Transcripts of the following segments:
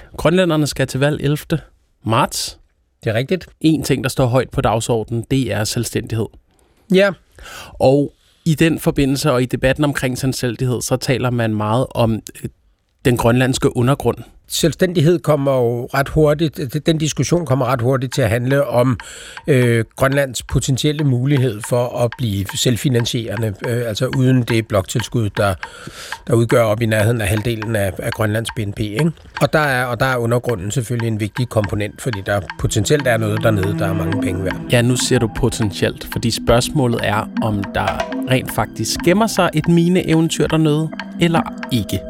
Grønlænderne skal til valg 11. marts. Det er rigtigt. En ting, der står højt på dagsordenen, det er selvstændighed. Ja. Og i den forbindelse og i debatten omkring selvstændighed, så taler man meget om den grønlandske undergrund. Selvstændighed kommer jo ret hurtigt, den diskussion kommer ret hurtigt til at handle om Grønlands potentielle mulighed for at blive selvfinansierende, altså uden det bloktilskud, der udgør op i nærheden af halvdelen af Grønlands BNP. Ikke? Og der er undergrunden selvfølgelig en vigtig komponent, fordi der potentielt er noget dernede, der er mange penge værd. Ja, nu siger du potentielt, fordi spørgsmålet er, om der rent faktisk gemmer sig et mineeventyr dernede, eller ikke.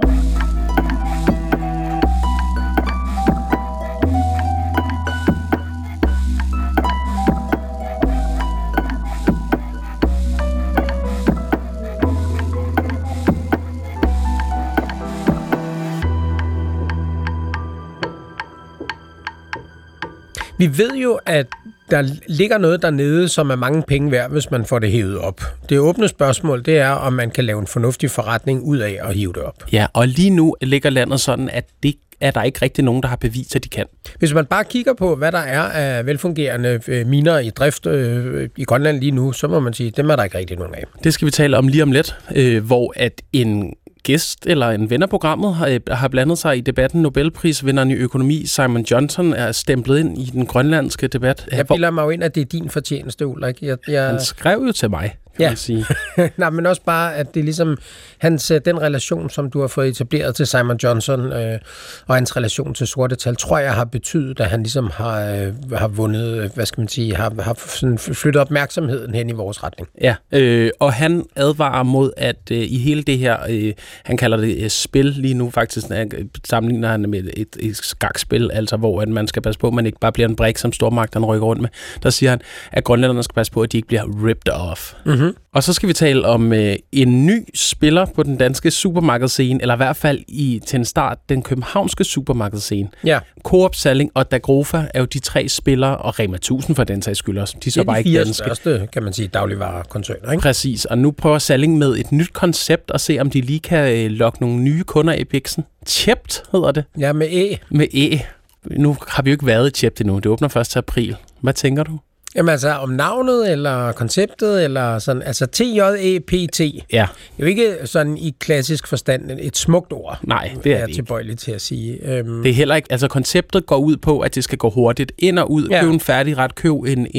Vi ved jo, at der ligger noget dernede, som er mange penge værd, hvis man får det hævet op. Det åbne spørgsmål, det er, om man kan lave en fornuftig forretning ud af at hive det op. Ja, og lige nu ligger landet sådan, at det er der ikke rigtig nogen, der har bevist, at de kan. Hvis man bare kigger på, hvad der er af velfungerende miner i drift i Grønland lige nu, så må man sige, at dem er der ikke rigtig nogen af. Det skal vi tale om lige om lidt, hvor at en gæst eller en ven af programmet har blandet sig i debatten. Nobelprisvinderen i økonomi Simon Johnson er stemplet ind i den grønlandske debat. Jeg bilder mig jo ind, at det er din fortjeneste, Ulrik. Han skrev jo til mig, kan man sige. Nej, men også bare, at det er ligesom den relation, som du har fået etableret til Simon Johnson, og hans relation til sorte tal, tror jeg har betydet, at han ligesom har vundet, hvad skal man sige, har sådan flyttet opmærksomheden hen i vores retning. Ja, og han advarer mod, at i hele det her, han kalder det spil lige nu, faktisk sammenligner han med et skakspil, altså hvor at man skal passe på, at man ikke bare bliver en brik, som stormagterne rykker rundt med. Der siger han, at grønlænderne skal passe på, at de ikke bliver ripped off. Mm-hmm. Og så skal vi tale om en ny spiller på den danske supermarkedsscene, eller i hvert fald til en start den københavnske supermarkedsscene. Ja. Coop, Salling og Dagrofa er jo de 3 spillere, og Rema 1000 for den sags skyld også. De er de 4 største, kan man sige, dagligvarekoncerner, ikke? Præcis, og nu prøver Salling med et nyt koncept og se, om de lige kan lokke nogle nye kunder i biksen. Chipped hedder det. Ja, med E. Med E. Nu har vi jo ikke været i Chipped endnu. Det åbner først til april. Hvad tænker du? Jamen altså om navnet, eller konceptet, eller sådan, altså TJEPT. Ja. Det er jo ikke sådan i klassisk forstand et smukt ord. Nej, det er jeg det tilbøjelig til at sige. Det er heller ikke, altså konceptet går ud på, at det skal gå hurtigt ind og ud, køb en færdig ret, køb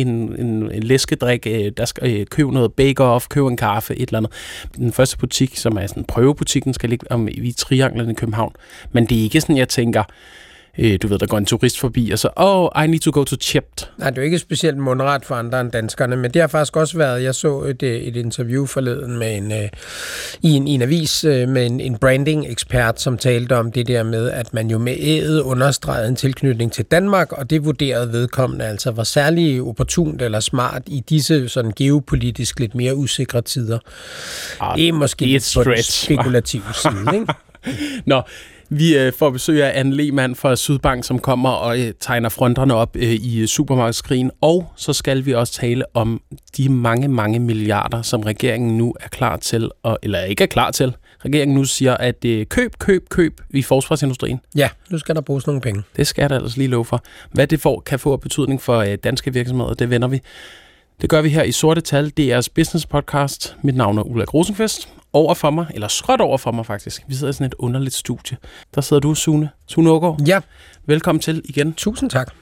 en læskedrik, der skal køb noget bake-off, køb en kaffe, et eller andet. Den første butik, som er sådan prøvebutikken, skal ligge i Trianglen i København. Men det er ikke sådan, jeg tænker, du ved, der går en turist forbi, og så, I need to go to Chipped. Nej, det er jo ikke specielt mundret for andre end danskerne, men det har faktisk også været, jeg så et interview forleden med i en avis med en branding-ekspert, som talte om det der med, at man jo med æget understregede en tilknytning til Danmark, og det vurderede vedkommende altså var særlig opportunt eller smart i disse sådan geopolitisk lidt mere usikre tider. Det er måske lidt på den spekulative side, ikke? Nå, vi får besøg af Anne Lehmann fra Sydbank, som kommer og tegner fronterne op i supermarkedskrigen. Og så skal vi også tale om de mange, mange milliarder, som regeringen nu er klar til, eller ikke er klar til. Regeringen nu siger, at køb i forsvarsindustrien. Ja, nu skal der bruges nogle penge. Det skal der altså lige love for. Hvad det kan få af betydning for danske virksomheder, det vender vi. Det gør vi her i Sorte Tal, DR's business podcast. Mit navn er Ulrik Rosenqvist. Overfor mig, eller skråt overfor mig faktisk. Vi sidder i sådan et underligt studie. Der sidder du, Sune Aagaard. Ja. Velkommen til igen. Tusind tak.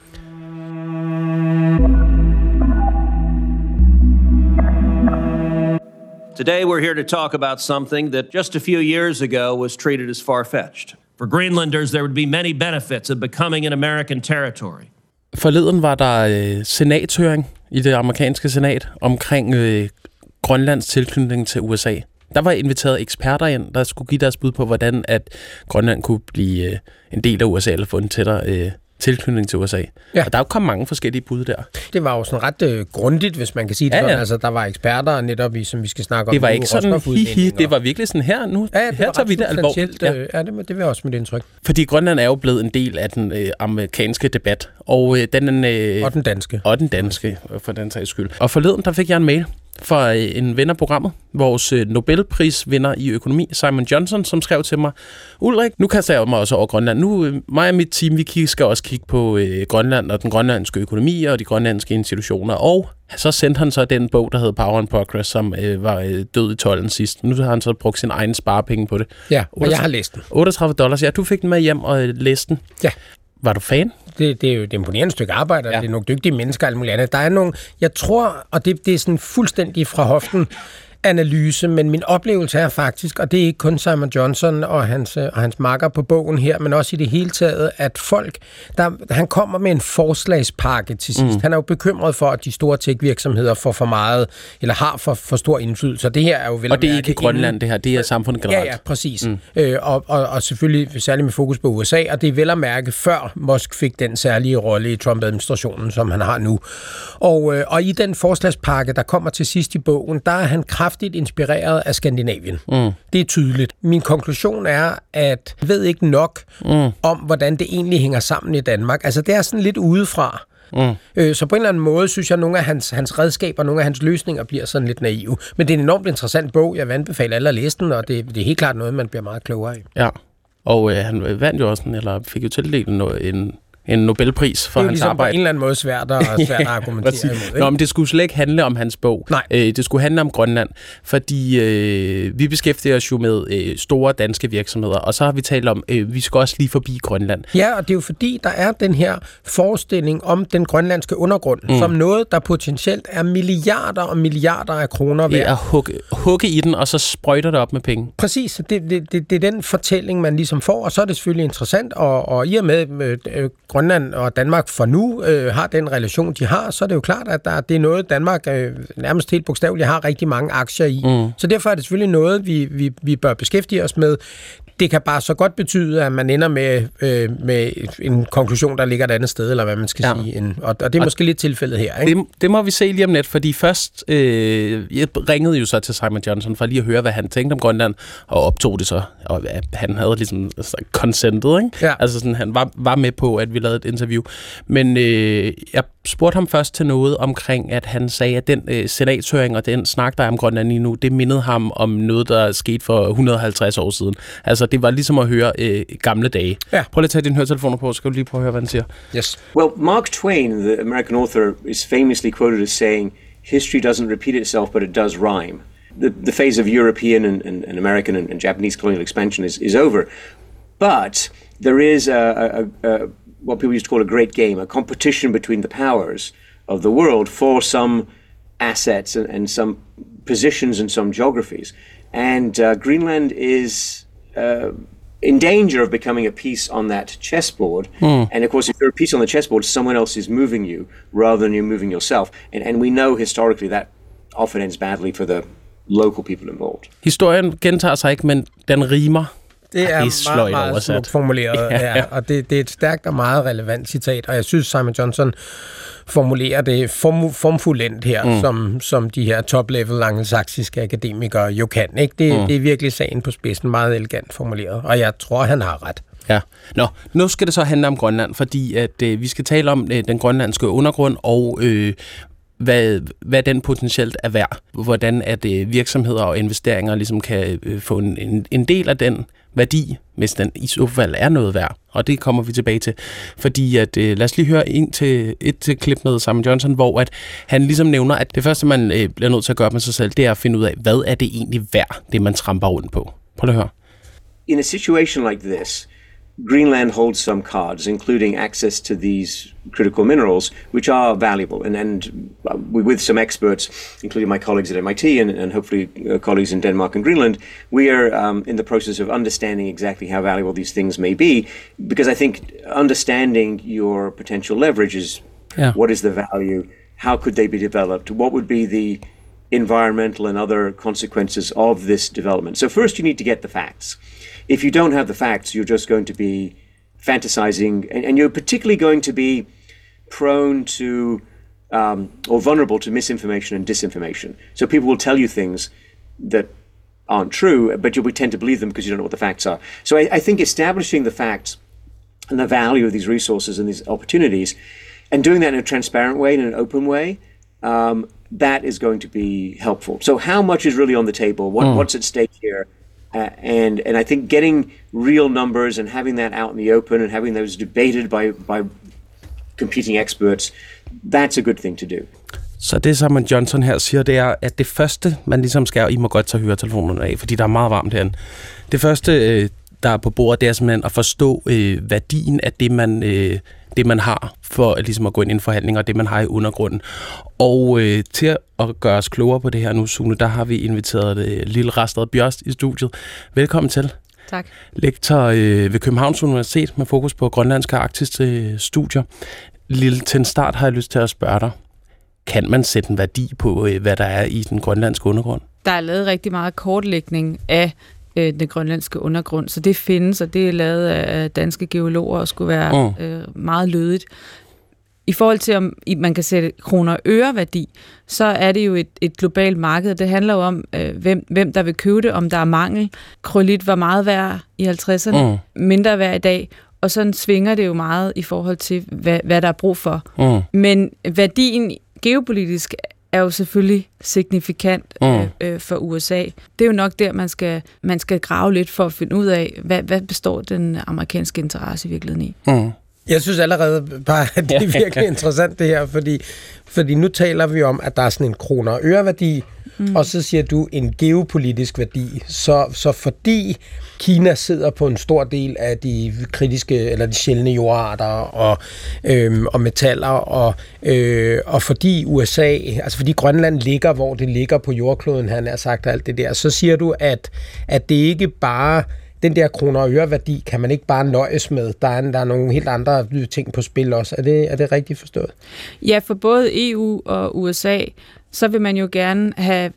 Today we're here to talk about something that just a few years ago was treated as far-fetched. For Greenlanders, there would be many benefits of becoming an American territory. Forleden var der senathøring i det amerikanske senat omkring Grønlands tilknytning til USA. Der var inviteret eksperter ind, der skulle give deres bud på, hvordan at Grønland kunne blive en del af USA, eller få en tættere tilknytning til USA. Ja. Og der er jo kommet mange forskellige bud der. Det var jo sådan ret grundigt, hvis man kan sige det. Ja. Altså, der var eksperter netop i, som vi skal snakke om. Det var ikke sådan, det var virkelig sådan her nu. Ja, her tager vi det alvorligt. Ja, det var også mit indtryk. Fordi Grønland er jo blevet en del af den amerikanske debat. Og den danske. Og den danske, for den sags skyld. Og forleden, der fik jeg en mail for en ven af programmet, vores Nobelprisvinder i økonomi, Simon Johnson, som skrev til mig, Ulrik, nu kaster jeg mig også over Grønland. Nu, mig og mit team, vi skal også kigge på Grønland og den grønlandske økonomi og de grønlandske institutioner. Og så sendte han så den bog, der hedder Power and Progress, som var død i tolden sidst. Nu har han så brugt sin egen sparepenge på det. Ja, og jeg har læst den. $38. Ja, du fik den med hjem og læste den. Ja. Var du fan? Det er jo et imponerende stykke arbejde, og det er nogle dygtige mennesker og alt muligt andet. Der er nogle, jeg tror, og det er sådan fuldstændig fra hoften, analyse, men min oplevelse er faktisk, og det er ikke kun Simon Johnson og hans makker på bogen her, men også i det hele taget, at folk, han kommer med en forslagspakke til sidst. Han er jo bekymret for, at de store tech-virksomheder får for meget, eller har for stor indflydelse, og det her er jo vel... Og det er ikke Grønland, det her, det er samfundet generelt. Ja, præcis. Og selvfølgelig særligt med fokus på USA, og det er vel at mærke, før Musk fik den særlige rolle i Trump-administrationen, som han har nu. Og i den forslagspakke, der kommer til sidst i bogen, der er han kraftigt inspireret af Skandinavien. Det er tydeligt. Min konklusion er, at jeg ved ikke nok om, hvordan det egentlig hænger sammen i Danmark. Altså, det er sådan lidt udefra. Så på en eller anden måde, synes jeg, at nogle af hans redskaber, nogle af hans løsninger bliver sådan lidt naive. Men det er en enormt interessant bog. Jeg vil anbefale alle at læse den, og det er helt klart noget, man bliver meget klogere af. Ja, og han vandt jo også, eller fik jo tildelt en Nobelpris for hans ligesom arbejde. Det er jo på en eller anden måde svært at argumentere imod. Ikke? Nå, men det skulle slet ikke handle om hans bog. Nej. Det skulle handle om Grønland, fordi vi beskæftiger os jo med store danske virksomheder, og så har vi talt om, vi skal også lige forbi Grønland. Ja, og det er jo fordi, der er den her forestilling om den grønlandske undergrund, som noget, der potentielt er milliarder og milliarder af kroner værd. Ja, at hugge i den, og så sprøjter det op med penge. Præcis, det er den fortælling, man ligesom får, og så er det selvfølgelig interessant, og i og med Grønland og Danmark for nu har den relation, de har, så er det jo klart, at det er noget, Danmark nærmest helt bogstaveligt har rigtig mange aktier i. Så derfor er det selvfølgelig noget, vi bør beskæftige os med. Det kan bare så godt betyde, at man ender med en konklusion, der ligger et andet sted, eller hvad man skal sige. Og det er måske lidt tilfældet her. Ikke? Det må vi se lige om lidt, fordi først, jeg ringede jo så til Simon Johnson for lige at høre, hvad han tænkte om Grønland, og optog det så. Og han havde ligesom consentet, ikke? Ja. Altså sådan, han var med på, at vi lavede et interview. Men jeg spurgte ham først til noget omkring, at han sagde, at den senatshøring og den snak, der er om Grønland lige nu, det mindede ham om noget, der skete for 150 år siden. Altså, det var ligesom at høre gamle dage. Ja. Prøv lige at tage dine høretelefoner på, så skal du lige prøve at høre, hvad han siger. Yes. Well, Mark Twain, the American author, is famously quoted as saying, history doesn't repeat itself, but it does rhyme. The phase of European and American and Japanese colonial expansion is over. But there is what people used to call a great game, a competition between the powers of the world for some assets and some positions and some geographies. And Greenland is in danger of becoming a piece on that chessboard. And of course, if you're a piece on the chessboard, someone else is moving you rather than you moving yourself. And we know historically that often ends badly for the local people involved. Historien gentager sig ikke, men den rimer. Det er meget smukt formuleret, ja. Og det er et stærkt og meget relevant citat, og jeg synes, Simon Johnson formulerer det formfuldendt her, som de her top-level angelsaksiske akademikere jo kan. Ikke? Det er virkelig sagen på spidsen, meget elegant formuleret, og jeg tror, han har ret. Ja. Nå, nu skal det så handle om Grønland, fordi at vi skal tale om den grønlandske undergrund og hvad den potentielt er værd. Hvordan at virksomheder og investeringer ligesom kan få en del af den værdi, hvis den i så fald er noget værd. Og det kommer vi tilbage til. Fordi at, lad os lige høre et klip med Simon Johnson, hvor at han ligesom nævner, at det første, man bliver nødt til at gøre med sig selv, det er at finde ud af, hvad er det egentlig værd, det man tramper rundt på. Prøv at høre. In a situation like this, Greenland holds some cards, including access to these critical minerals, which are valuable. And with some experts, including my colleagues at MIT and hopefully colleagues in Denmark and Greenland, we are in the process of understanding exactly how valuable these things may be, because I think understanding your potential leverage is what is the value, how could they be developed, what would be the environmental and other consequences of this development. So first you need to get the facts. If you don't have the facts, you're just going to be fantasizing, and you're particularly going to be prone to or vulnerable to misinformation and disinformation. So people will tell you things that aren't true, but you'll tend to believe them because you don't know what the facts are. So I think establishing the facts and the value of these resources and these opportunities, and doing that in a transparent way, in an open way, that is going to be helpful. So how much is really on the table? What's at stake here? And I think getting real numbers and having that out in the open and having those debated by competing experts, that's a good thing to do. Så det, Simon Johnson her siger, det er, at det første, man ligesom skal, I må godt tage høretelefonerne af, fordi der er meget varmt herinde. Det første, der er på bordet, det er simpelthen at forstå værdien af det, man har, for ligesom at gå ind i en forhandling, og det, man har i undergrunden. Og til at gøre os klogere på det her nu, Sune, der har vi inviteret Lille Rastad Bjørst i studiet. Velkommen til. Tak. Lektor ved Københavns Universitet med fokus på grønlandske og arktiske studier. Lille, til en start har jeg lyst til at spørge dig. Kan man sætte en værdi på, hvad der er i den grønlandske undergrund? Der er lavet rigtig meget kortlægning af den grønlandske undergrund, så det findes, og det er lavet af danske geologer og skulle være meget lødigt. I forhold til, om man kan sætte kroner og øre værdi, så er det jo et globalt marked. Det handler jo om, hvem der vil købe det, om der er mangel. Krylit var meget værd i 50'erne, mindre værd i dag, og sådan svinger det jo meget i forhold til, hvad der er brug for. Men værdien geopolitisk er jo selvfølgelig signifikant for USA. Det er jo nok der, man skal grave lidt for at finde ud af, hvad består den amerikanske interesse i virkeligheden i. Jeg synes allerede bare, at det er virkelig interessant det her, fordi nu taler vi om, at der er sådan en kroner og øre værdi, og så siger du en geopolitisk værdi. Så fordi Kina sidder på en stor del af de kritiske eller de sjældne jordarter og metaller, og fordi USA, altså fordi Grønland ligger, hvor det ligger på jordkloden, han har sagt alt det der, så siger du, at det ikke bare den der kroner og øre værdi kan man ikke bare nøjes med. Der er nogle helt andre ting på spil også. Er det rigtigt forstået? Ja, for både EU og USA, så vil man jo gerne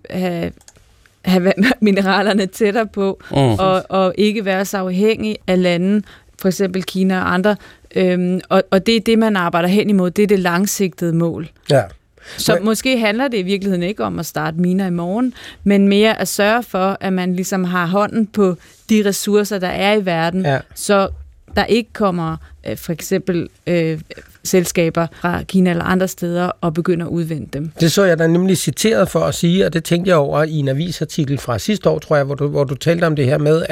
have mineralerne tættere på, og ikke være så afhængig af lande, for eksempel Kina og andre. Og det er det, man arbejder hen imod. Det er det langsigtede mål. Ja. Så måske handler det i virkeligheden ikke om at starte miner i morgen, men mere at sørge for, at man ligesom har hånden på de ressourcer, der er i verden, så der ikke kommer for eksempel selskaber fra Kina eller andre steder og begynder at udvinde dem. Det så jeg da nemlig citeret for at sige, og det tænkte jeg over i en avisartikel fra sidste år, tror jeg, hvor du talte om det her med,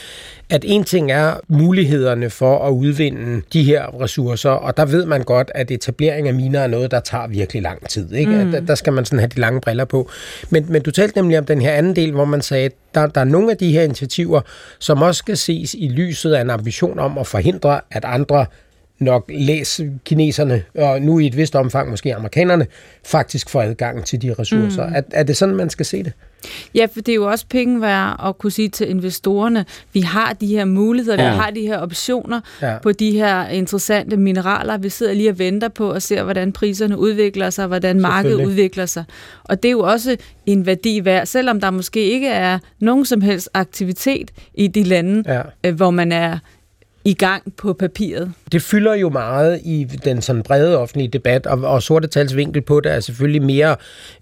at en ting er mulighederne for at udvinde de her ressourcer, og der ved man godt, at etablering af miner er noget, der tager virkelig lang tid. Ikke? Der skal man sådan have de lange briller på. Men du talte nemlig om den her anden del, hvor man sagde, at der er nogle af de her initiativer, som også skal ses i lyset af en ambition om at forhindre, at andre nok kineserne, og nu i et vist omfang måske amerikanerne, faktisk får adgang til de ressourcer. Er det sådan, man skal se det? Ja, for det er jo også penge værd at kunne sige til investorerne, vi har de her muligheder, vi har de her optioner på de her interessante mineraler. Vi sidder lige og venter på og ser, hvordan priserne udvikler sig, hvordan markedet udvikler sig. Og det er jo også en værdi værd, selvom der måske ikke er nogen som helst aktivitet i de lande, hvor man er i gang på papiret. Det fylder jo meget i den sådan brede offentlige debat, og sorte tals vinkel på det er selvfølgelig mere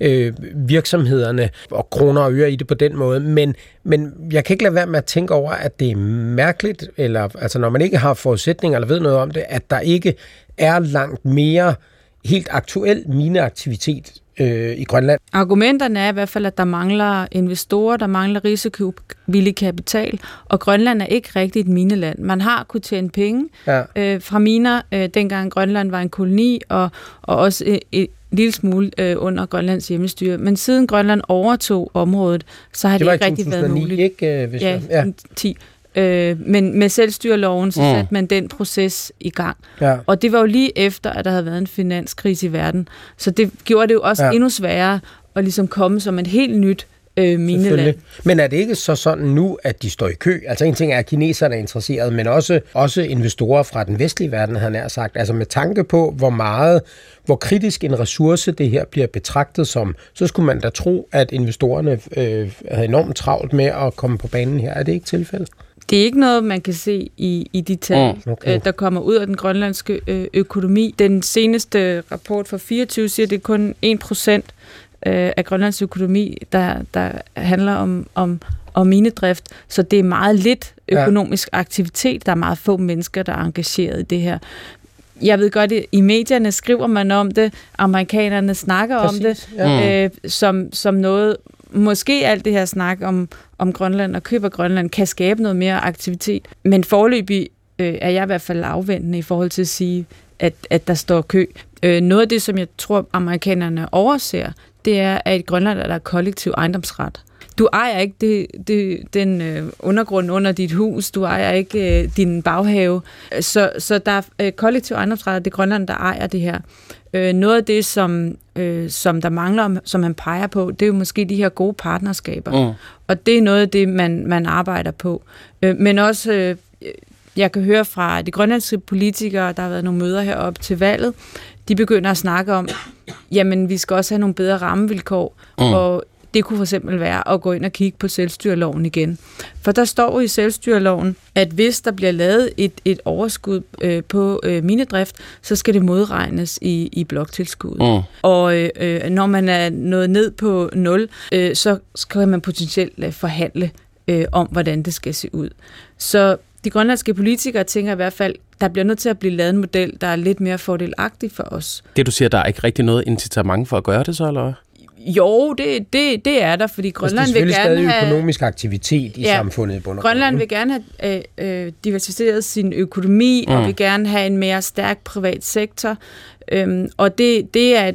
virksomhederne og kroner og øre i det på den måde, men jeg kan ikke lade være med at tænke over, at det er mærkeligt, eller altså når man ikke har forudsætninger eller ved noget om det, at der ikke er langt mere helt aktuel mineaktivitet i Grønland. Argumenterne er i hvert fald, at der mangler investorer, der mangler risikovillig kapital, og Grønland er ikke rigtigt et mineland. Man har kunnet tjene penge fra miner, dengang Grønland var en koloni, og også et lille smule under Grønlands hjemmestyre. Men siden Grønland overtog området, så har det ikke rigtig været muligt. Ikke? 10. Men med selvstyreloven, så satte man den proces i gang. Ja. Og det var jo lige efter, at der havde været en finanskrise i verden. Så det gjorde det jo også endnu sværere at ligesom komme som et helt nyt mineland. Men er det ikke så sådan nu, at de står i kø? Altså en ting er, at kineserne er interesserede, men også investorer fra den vestlige verden, havde nær sagt. Altså med tanke på, hvor kritisk en ressource det her bliver betragtet som, så skulle man da tro, at investorerne havde enormt travlt med at komme på banen her. Er det ikke tilfældet? Det er ikke noget, man kan se i de tal, der kommer ud af den grønlandske økonomi. Den seneste rapport fra 24 siger, at det er kun 1% af Grønlands økonomi, der handler om minedrift. Så det er meget lidt økonomisk aktivitet. Der er meget få mennesker, der er engageret i det her. jeg ved godt, i medierne skriver man om det, amerikanerne snakker om det, som noget, måske alt det her snak om Grønland og køb af Grønland kan skabe noget mere aktivitet. Men foreløbig er jeg i hvert fald afventende i forhold til at sige, at der står kø. Noget af det, som jeg tror, amerikanerne overser, det er, at i Grønland er der kollektiv ejendomsret. Du ejer ikke den undergrund under dit hus, du ejer ikke din baghave. Så der er kollektiv ejendomsret, det er Grønland, der ejer det her. Noget af det, som der mangler, som man peger på, det er jo måske de her gode partnerskaber. Og det er noget af det, man arbejder på. Men også, jeg kan høre fra de grønlandske politikere, der har været nogle møder heroppe til valget, de begynder at snakke om, jamen vi skal også have nogle bedre rammevilkår, og det kunne for eksempel være at gå ind og kigge på selvstyreloven igen. For der står jo i selvstyreloven, at hvis der bliver lavet et overskud på minedrift, så skal det modregnes i bloktilskuddet. Og når man er nået ned på 0, så kan man potentielt forhandle om, hvordan det skal se ud. Så de grønlandske politikere tænker i hvert fald, der bliver nødt til at blive lavet en model, der er lidt mere fordelagtig for os. Det du siger, der er ikke rigtig noget incitament for at gøre det så, eller? Jo, det er der, fordi Grønland vil gerne have økonomisk aktivitet i samfundet i bund og grund. Grønland vil gerne have diversificeret sin økonomi og vil gerne have en mere stærk privat sektor. Og det er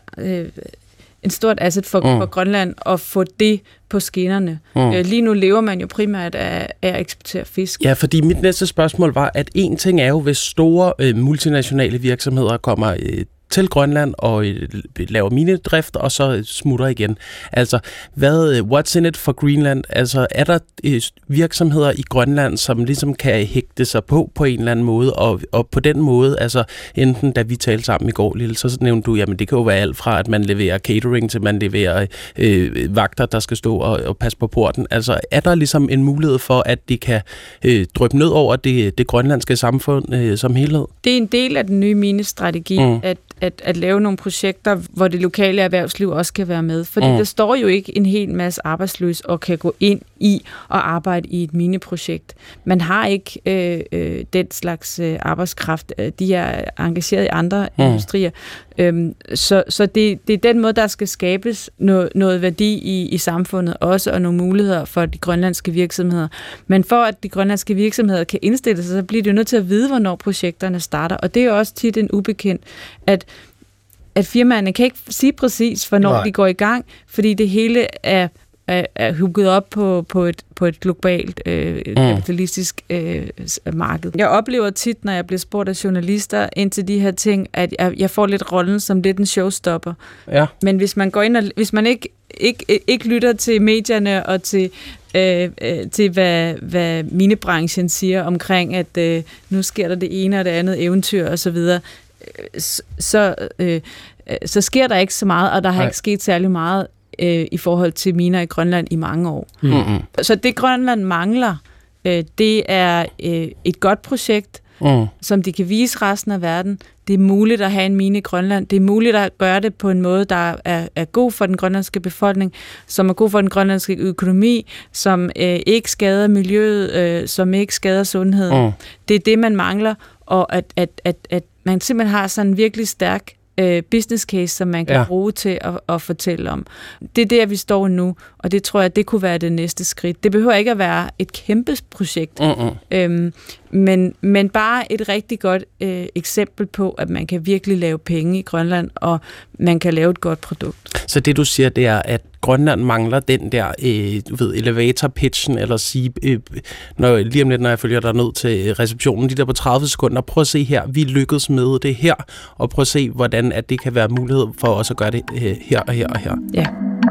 en stort asset for Grønland at få det på skinnerne. Lige nu lever man jo primært af at eksportere fisk. Ja, fordi mit næste spørgsmål var, at en ting er jo, hvis store multinationale virksomheder kommer til Grønland og laver minedrift, og så smutter igen. Altså, what's in it for Greenland? Altså, er der virksomheder i Grønland, som ligesom kan hægte sig på en eller anden måde, og på den måde, altså, enten da vi talte sammen i går, Lille, så nævnte du, jamen det kan jo være alt fra, at man leverer catering, til man leverer vagter, der skal stå og passe på porten. Altså, er der ligesom en mulighed for, at de kan dryppe ned over det grønlandske samfund som helhed? Det er en del af den nye minestrategi, at lave nogle projekter, hvor det lokale erhvervsliv også kan være med. Fordi der står jo ikke en hel masse arbejdsløse og kan gå ind i og arbejde i et mineprojekt. Man har ikke den slags arbejdskraft. De er engageret i andre industrier. Så det er den måde, der skal skabes noget værdi i samfundet også, og nogle muligheder for de grønlandske virksomheder. Men for at de grønlandske virksomheder kan indstille sig, så bliver de jo nødt til at vide, hvornår projekterne starter. Og det er jo også tit en ubekendt, at firmaerne kan ikke sige præcis, hvornår de går i gang, fordi det hele er hugget op på et globalt kapitalistisk marked. Jeg oplever tit, når jeg bliver spurgt af journalister ind til de her ting, at jeg får lidt rollen som lidt en showstopper. Ja. Men hvis man går ind og hvis man ikke lytter til medierne og til hvad minebranchen siger omkring, at nu sker der det ene og det andet eventyr og så videre, så sker der ikke så meget, og der har ikke sket særlig meget i forhold til miner i Grønland i mange år. Så det Grønland mangler, det er et godt projekt, som de kan vise resten af verden. Det er muligt at have en mine i Grønland. Det er muligt at gøre det på en måde, der er god for den grønlandske befolkning, som er god for den grønlandske økonomi, som ikke skader miljøet, som ikke skader sundheden. Det er det, man mangler, og at man simpelthen har sådan en virkelig stærk business case, som man kan bruge til at fortælle om. Det er der, vi står nu, og det tror jeg, det kunne være det næste skridt. Det behøver ikke at være et kæmpe projekt, men bare et rigtig godt eksempel på, at man kan virkelig lave penge i Grønland, og man kan lave et godt produkt. Så det, du siger, det er, at Grønland mangler den der elevator pitchen, eller sige, lige om lidt, når jeg følger dig ned til receptionen, de der på 30 sekunder, prøv at se her, vi lykkedes med det her, og prøv at se, hvordan at det kan være mulighed for os at gøre det her og her og her. Ja.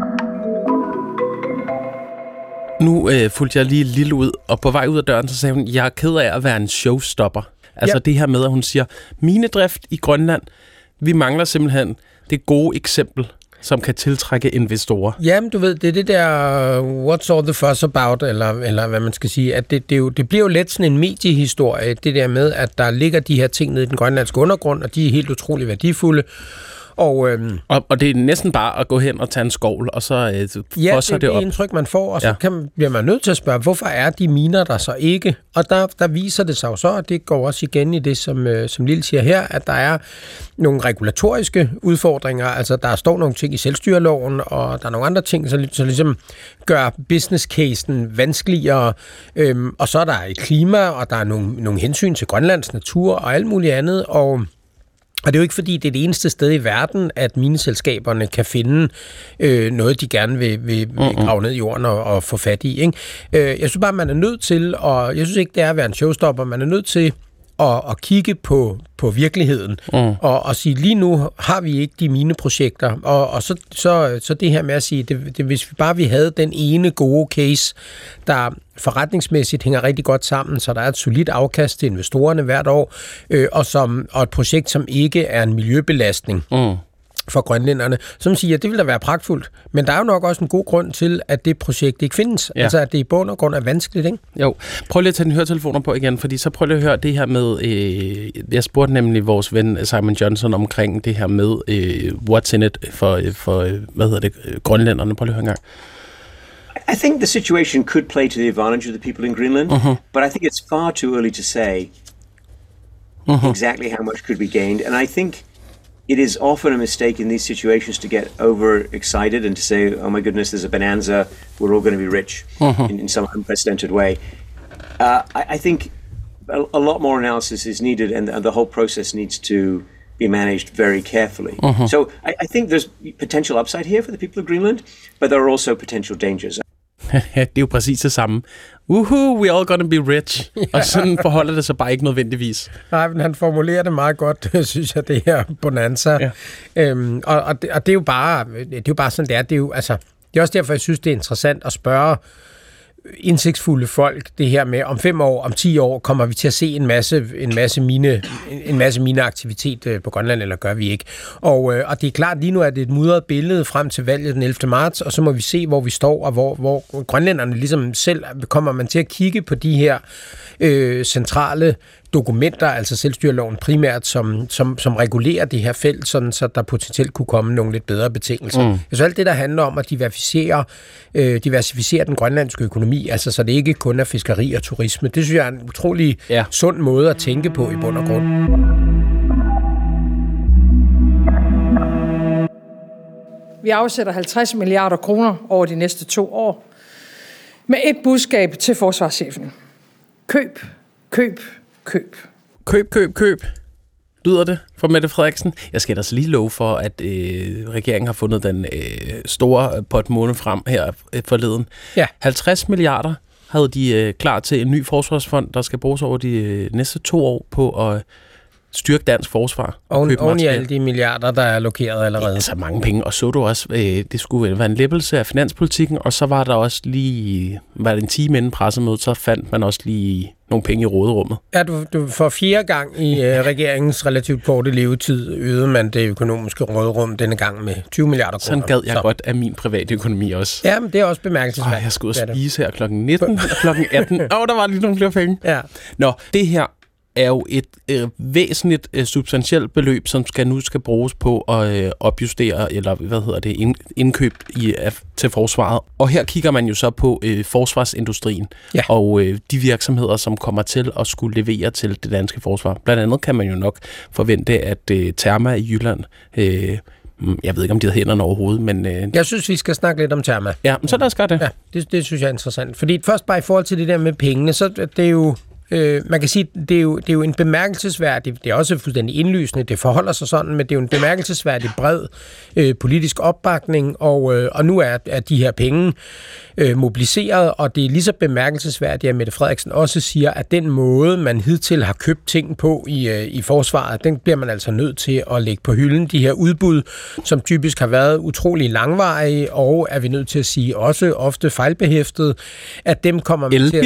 Nu fulgte jeg lige Lille ud, og på vej ud af døren, så sagde hun, jeg er ked af at være en showstopper. Altså det her med, at hun siger, minedrift i Grønland, vi mangler simpelthen det gode eksempel, som kan tiltrække investorer. Jamen, du ved, det er det der what's all the fuss about, eller hvad man skal sige, at det bliver jo let sådan en mediehistorie, det der med, at der ligger de her ting nede i den grønlandske undergrund, og de er helt utrolig værdifulde, Og det er næsten bare at gå hen og tage en skovl, og så fosser det op. Ja, det indtryk, man får, og så bliver man nødt til at spørge, hvorfor er de miner der så ikke? Og der viser det sig jo så, og det går også igen i det, som Lille siger her, at der er nogle regulatoriske udfordringer, altså der står nogle ting i selvstyreloven, og der er nogle andre ting, så ligesom gør business-casen vanskeligere, og så er der et klima, og der er nogle hensyn til Grønlands natur og alt muligt andet, og det er jo ikke, fordi det er det eneste sted i verden, at mineselskaberne kan finde noget, de gerne vil grave ned i jorden og få fat i. Ikke? Jeg synes bare, man er nødt til, og jeg synes ikke, det er at være en showstopper, man er nødt til at kigge på virkeligheden og sige, lige nu har vi ikke de mineprojekter, og så det her med at sige, hvis vi bare havde den ene gode case, der forretningsmæssigt hænger rigtig godt sammen, så der er et solidt afkast til investorerne hvert år, og et projekt, som ikke er en miljøbelastning for grønlænderne, som siger, at det vil da være pragtfuldt. Men der er jo nok også en god grund til, at det projekt ikke findes. Ja. Altså, at det i bund og grund er vanskeligt, ikke? Jo. Prøv lige at tage dine høretelefoner på igen, fordi så prøv lige at høre det her med, jeg spurgte nemlig vores ven Simon Johnson omkring det her med, what's in it for grønlænderne. Prøv lige at høre en gang. I think the situation could play to the advantage of the people in Greenland, but I think it's far too early to say exactly how much could be gained. And I think it is often a mistake in these situations to get overexcited and to say, oh my goodness, there's a bonanza, we're all going to be rich in some unprecedented way. I think a lot more analysis is needed, and the whole process needs to be managed very carefully. So I think there's potential upside here for the people of Greenland, but there are also potential dangers. Det er jo præcis det samme. We all gonna be rich. Ja. Og sådan forholder det sig bare ikke nødvendigvis. Nej, men han formulerer det meget godt, synes jeg, det her bonanza. Ja. Og det er jo bare sådan, det er. Det er også derfor, jeg synes, det er interessant at spørge indsigtsfulde folk, det her med, om 5 år, om 10 år, kommer vi til at se en masse mineaktivitet på Grønland, eller gør vi ikke? Og det er klart, lige nu er det et mudret billede frem til valget den 11. marts, og så må vi se, hvor vi står, og hvor grønlænderne ligesom selv kommer man til at kigge på de her centrale dokumenter, altså selvstyreloven primært, som regulerer det her felt, sådan, så der potentielt kunne komme nogle lidt bedre betingelser. Så alt det, der handler om at diversificere den grønlandske økonomi, altså så det ikke kun er fiskeri og turisme, det synes jeg er en utrolig sund måde at tænke på i bund og grund. Vi afsætter 50 milliarder kroner over de næste 2 år med et budskab til forsvarschefen. Køb, køb, køb. Køb, køb, køb. Lyder det fra Mette Frederiksen? Jeg skal ellers lige love for, at regeringen har fundet den store pot måne frem her forleden. Ja. 50 milliarder havde de klar til en ny forsvarsfond, der skal bruges over de næste 2 år på at styrke dansk forsvar. Oven i alle de milliarder, der er allokeret allerede. Ja, så mange penge. Og så du også, det skulle være en lettelse af finanspolitikken, og så var der også lige, en time inden pressemødet, så fandt man også lige nogle penge i råderummet. Ja, du for 4 gang i regeringens relativt korte levetid øgede man det økonomiske råderum denne gang med 20 milliarder kroner. Sådan gad jeg godt af min private økonomi også. Ja, men det er også bemærkelsesværdigt. Jeg skal ud og spise her klokken 19 og klokken 18. Der var lige nogle flere penge. Ja. Nå, det her er jo et væsentligt substantielt beløb, som nu skal bruges på at opjustere, eller indkøb til forsvaret. Og her kigger man jo så på forsvarsindustrien og de virksomheder, som kommer til at skulle levere til det danske forsvar. Blandt andet kan man jo nok forvente, at Terma i Jylland, jeg ved ikke, om de har hænderne overhovedet, men jeg synes, vi skal snakke lidt om Terma. Ja, så lad os gøre det. Ja, det synes jeg er interessant. Fordi først bare i forhold til det der med pengene, så det er jo man kan sige, det er jo en bemærkelsesværdig, det er også fuldstændig indlysende, det forholder sig sådan, men det er jo en bemærkelsesværdig bred politisk opbakning, og nu er de her penge mobiliseret, og det er lige så bemærkelsesværdigt, at Mette Frederiksen også siger, at den måde, man hidtil har købt ting på i forsvaret, den bliver man altså nødt til at lægge på hylden. De her udbud, som typisk har været utrolig langvarige, og er vi nødt til at sige også ofte fejlbehæftet, at dem kommer man til at...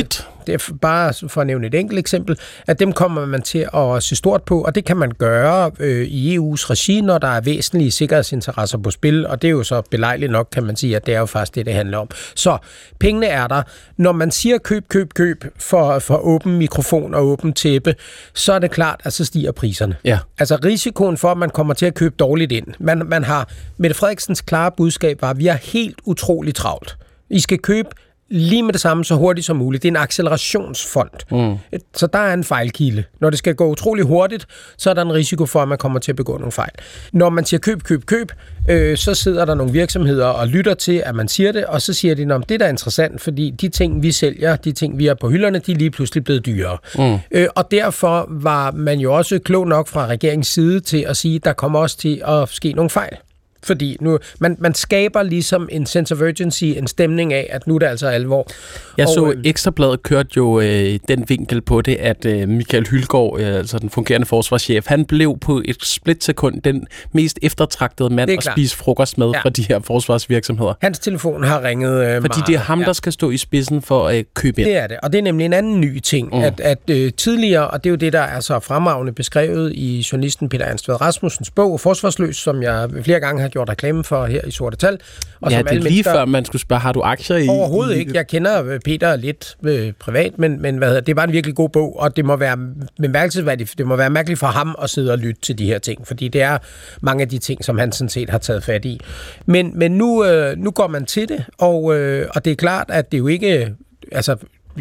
det er bare for at nævne et enkelt eksempel, at dem kommer man til at se stort på, og det kan man gøre i EU's regi, når der er væsentlige sikkerhedsinteresser på spil, og det er jo så belejligt nok, kan man sige, at det er jo faktisk det handler om. Så pengene er der. Når man siger køb for åben mikrofon og åben tæppe, så er det klart, at så stiger priserne. Ja. Altså risikoen for, at man kommer til at købe dårligt ind. Man har, Mette Frederiksens klare budskab var, at vi har helt utroligt travlt. I skal købe lige med det samme så hurtigt som muligt. Det er en accelerationsfond. Så der er en fejlkilde. Når det skal gå utrolig hurtigt, så er der en risiko for, at man kommer til at begå nogle fejl. Når man siger køb, så sidder der nogle virksomheder og lytter til, at man siger det, og så siger de, at det er interessant, fordi de ting, vi sælger, de ting, vi har på hylderne, de er lige pludselig blevet dyrere. Og derfor var man jo også klog nok fra regeringens side til at sige, at der kommer også til at ske nogle fejl. Fordi nu, man skaber ligesom en sense of urgency, en stemning af, at nu er det altså alvor. Jeg så Ekstrabladet kørte jo den vinkel på det, at Michael Hylgaard, altså den fungerende forsvarschef, han blev på et splitsekund den mest eftertragtede mand at spise frokost med fra de her forsvarsvirksomheder. Hans telefon har ringet fordi det er ham, der skal stå i spidsen for at købe ind. Det er det, og det er nemlig en anden ny ting, at tidligere, og det er jo det, der er så fremragende beskrevet i journalisten Peter Ernst Ved Rasmussens bog, Forsvarsløs, som jeg flere gange har gjort reklame for her i Sorte Tal. Og ja, det er lige før, man skulle spørge, har du aktier i? Overhovedet ikke. Jeg kender Peter lidt privat, men det var en virkelig god bog, og det må være bemærkelsesværdigt. Det må være mærkeligt for ham at sidde og lytte til de her ting, fordi det er mange af de ting, som han sådan set har taget fat i. Men nu går man til det, og det er klart, at det jo ikke... Altså,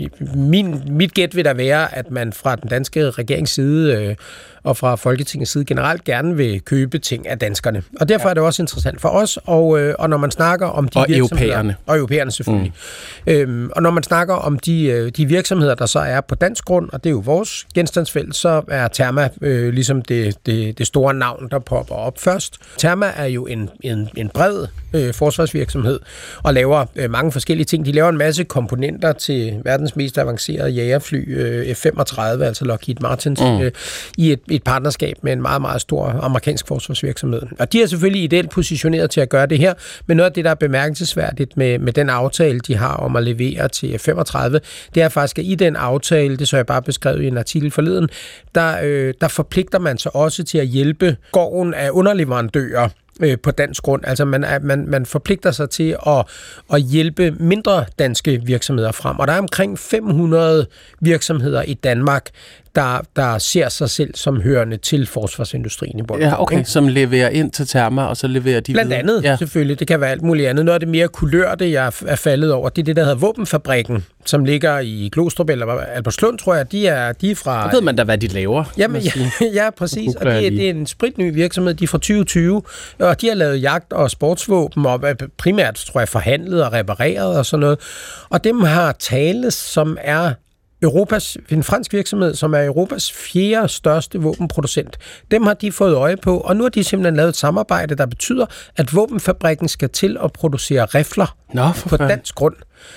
mit gæt vil der være, at man fra den danske regerings side og fra Folketingets side generelt gerne vil købe ting af danskerne. Og derfor er det også interessant for os, og når man snakker om de virksomheder... Og europæerne selvfølgelig. Og når man snakker om de virksomheder, der så er på dansk grund, og det er jo vores genstandsfelt, så er Terma ligesom det store navn, der popper op først. Terma er jo en bred forsvarsvirksomhed og laver mange forskellige ting. De laver en masse komponenter til verdens mest avancerede jagerfly, F-35, altså Lockheed Martins, i et partnerskab med en meget, meget stor amerikansk forsvarsvirksomhed. Og de er selvfølgelig ideelt positioneret til at gøre det her, men noget af det, der er bemærkelsesværdigt med den aftale, de har om at levere til F-35, det er faktisk, at i den aftale, det så jeg bare beskrevet i en artikel forleden, der forpligter man sig også til at hjælpe gården af underleverandører på dansk grund. Altså man forpligter sig til at hjælpe mindre danske virksomheder frem. Og der er omkring 500 virksomheder i Danmark, der ser sig selv som hørende til forsvarsindustrien i bund. Ja, okay, som leverer ind til Terma, og så leverer de blandt andet, selvfølgelig. Det kan være alt muligt andet. Noget af det mere kulørte, jeg er faldet over, det er det, der hedder Våbenfabrikken, som ligger i Glostrup eller Albertslund, tror jeg. De er fra... Så ved man da, hvad de laver. Jamen, ja, præcis. Og det er en spritny virksomhed. De er fra 2020, og de har lavet jagt- og sportsvåben, og primært, tror jeg, forhandlet og repareret og sådan noget. Og dem har Thales, som er en fransk virksomhed, som er Europas 4. største våbenproducent. Dem har de fået øje på, og nu har de simpelthen lavet et samarbejde, der betyder, at våbenfabrikken skal til at producere rifler på dansk grund.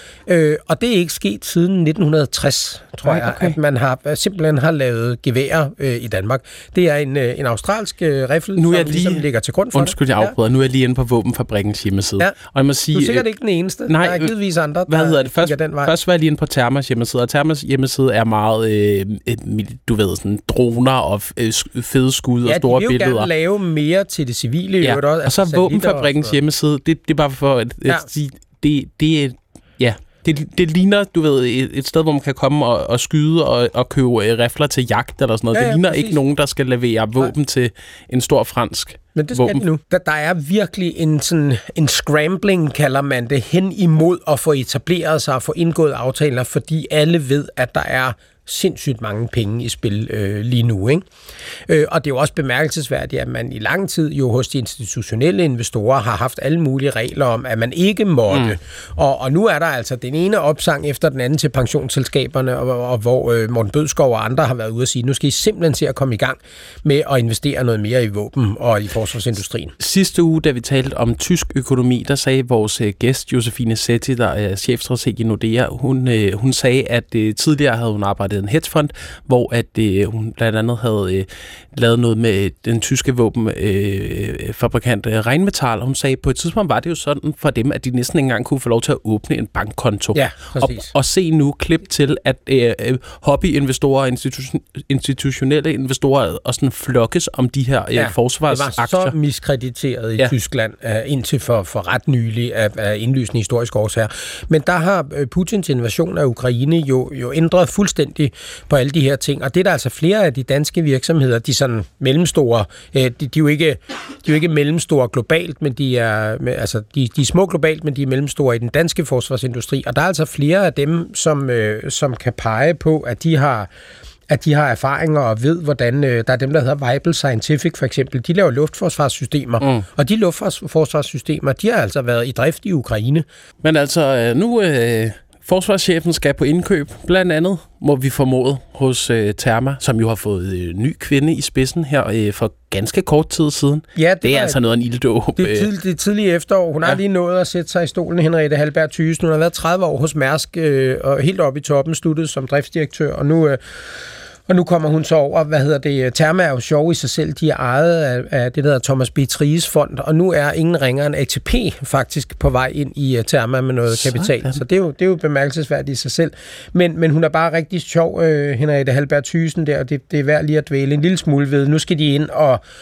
Og det er ikke sket siden 1960, tror jeg, at man simpelthen har lavet geværer i Danmark. Det er en australsk riffel, som ligesom ligger til grund for Undskyld, jeg afbryder. Nu er jeg lige inde på Våbenfabrikkens hjemmeside. Ja. Og jeg må sige, du er sikkert ikke den eneste. Nej, der er givetvis andre, hvad hedder det? Først var jeg lige inde på Termas hjemmeside, og Termas hjemmeside er meget, du ved, sådan droner og fede skud og store billeder. Ja, de vil jo gerne lave mere til det civile. Ja, og så Våbenfabrikkens hjemmeside, det er bare for at sige, det er... Ja, det ligner, du ved, et sted, hvor man kan komme og skyde og købe rifler til jagt eller sådan noget. Det ligner præcis. Ikke nogen, der skal levere våben til en stor fransk. Men det skal det nu. Der er virkelig en scrambling, kalder man det, hen imod at få etableret sig og få indgået aftaler, fordi alle ved, at der er sindssygt mange penge i spil lige nu, ikke? Og det er jo også bemærkelsesværdigt, at man i lang tid jo hos de institutionelle investorer har haft alle mulige regler om, at man ikke måtte. Og nu er der altså den ene opsang efter den anden til pensionsselskaberne, og hvor Morten Bødskov og andre har været ude at sige, nu skal I simpelthen se at komme i gang med at investere noget mere i våben og i forsvarsindustrien. Sidste uge, da vi talte om tysk økonomi, der sagde vores gæst, Josefine Setti, der er chefstrateg i Nordea, hun sagde, at tidligere havde hun arbejdet en hedgefond, hvor at hun blandt andet havde lavet noget med den tyske våbenfabrikant Rheinmetall, og hun sagde, på et tidspunkt var det jo sådan for dem, at de næsten ikke engang kunne få lov til at åbne en bankkonto. Ja, præcis. Og se nu klip til, at hobbyinvestorer og institutionelle investorer og sådan flokkes om de her forsvarsaktier. Det var så miskrediteret i Tyskland indtil for ret nylig af indlysende historiske årsager. Men der har Putins invasion af Ukraine jo ændret fuldstændig på alle de her ting. Og det er der altså flere af de danske virksomheder, de sådan mellemstore, de er jo ikke mellemstore globalt, men de er små globalt, men de er mellemstore i den danske forsvarsindustri. Og der er altså flere af dem, som kan pege på, at de har erfaringer og ved, hvordan der er dem, der hedder Weibel Scientific for eksempel. De laver luftforsvarssystemer, og de luftforsvarssystemer, de har altså været i drift i Ukraine. Men altså, nu forsvarschefen skal på indkøb, blandt andet, må vi formode, hos Therma, som jo har fået en ny kvinde i spidsen her for ganske kort tid siden. Ja, det er altså noget af en ilddåb. Det er tidlige efterår. Hun har lige nået at sætte sig i stolen, Henriette Hallberg Thyssen. Hun har været 30 år hos Mærsk, og helt oppe i toppen, sluttet som driftsdirektør, og nu kommer hun så over, Therma er jo sjov i sig selv, de er ejet af det, der hedder Thomas B. Tries fond, og nu er ingen ringere end ATP faktisk på vej ind i Therma med noget kapital. Så det er jo bemærkelsesværdigt i sig selv. Men hun er bare rigtig sjov, Henriette Hallberg Thyssen der, og det er værd lige at dvæle en lille smule ved. Nu skal de ind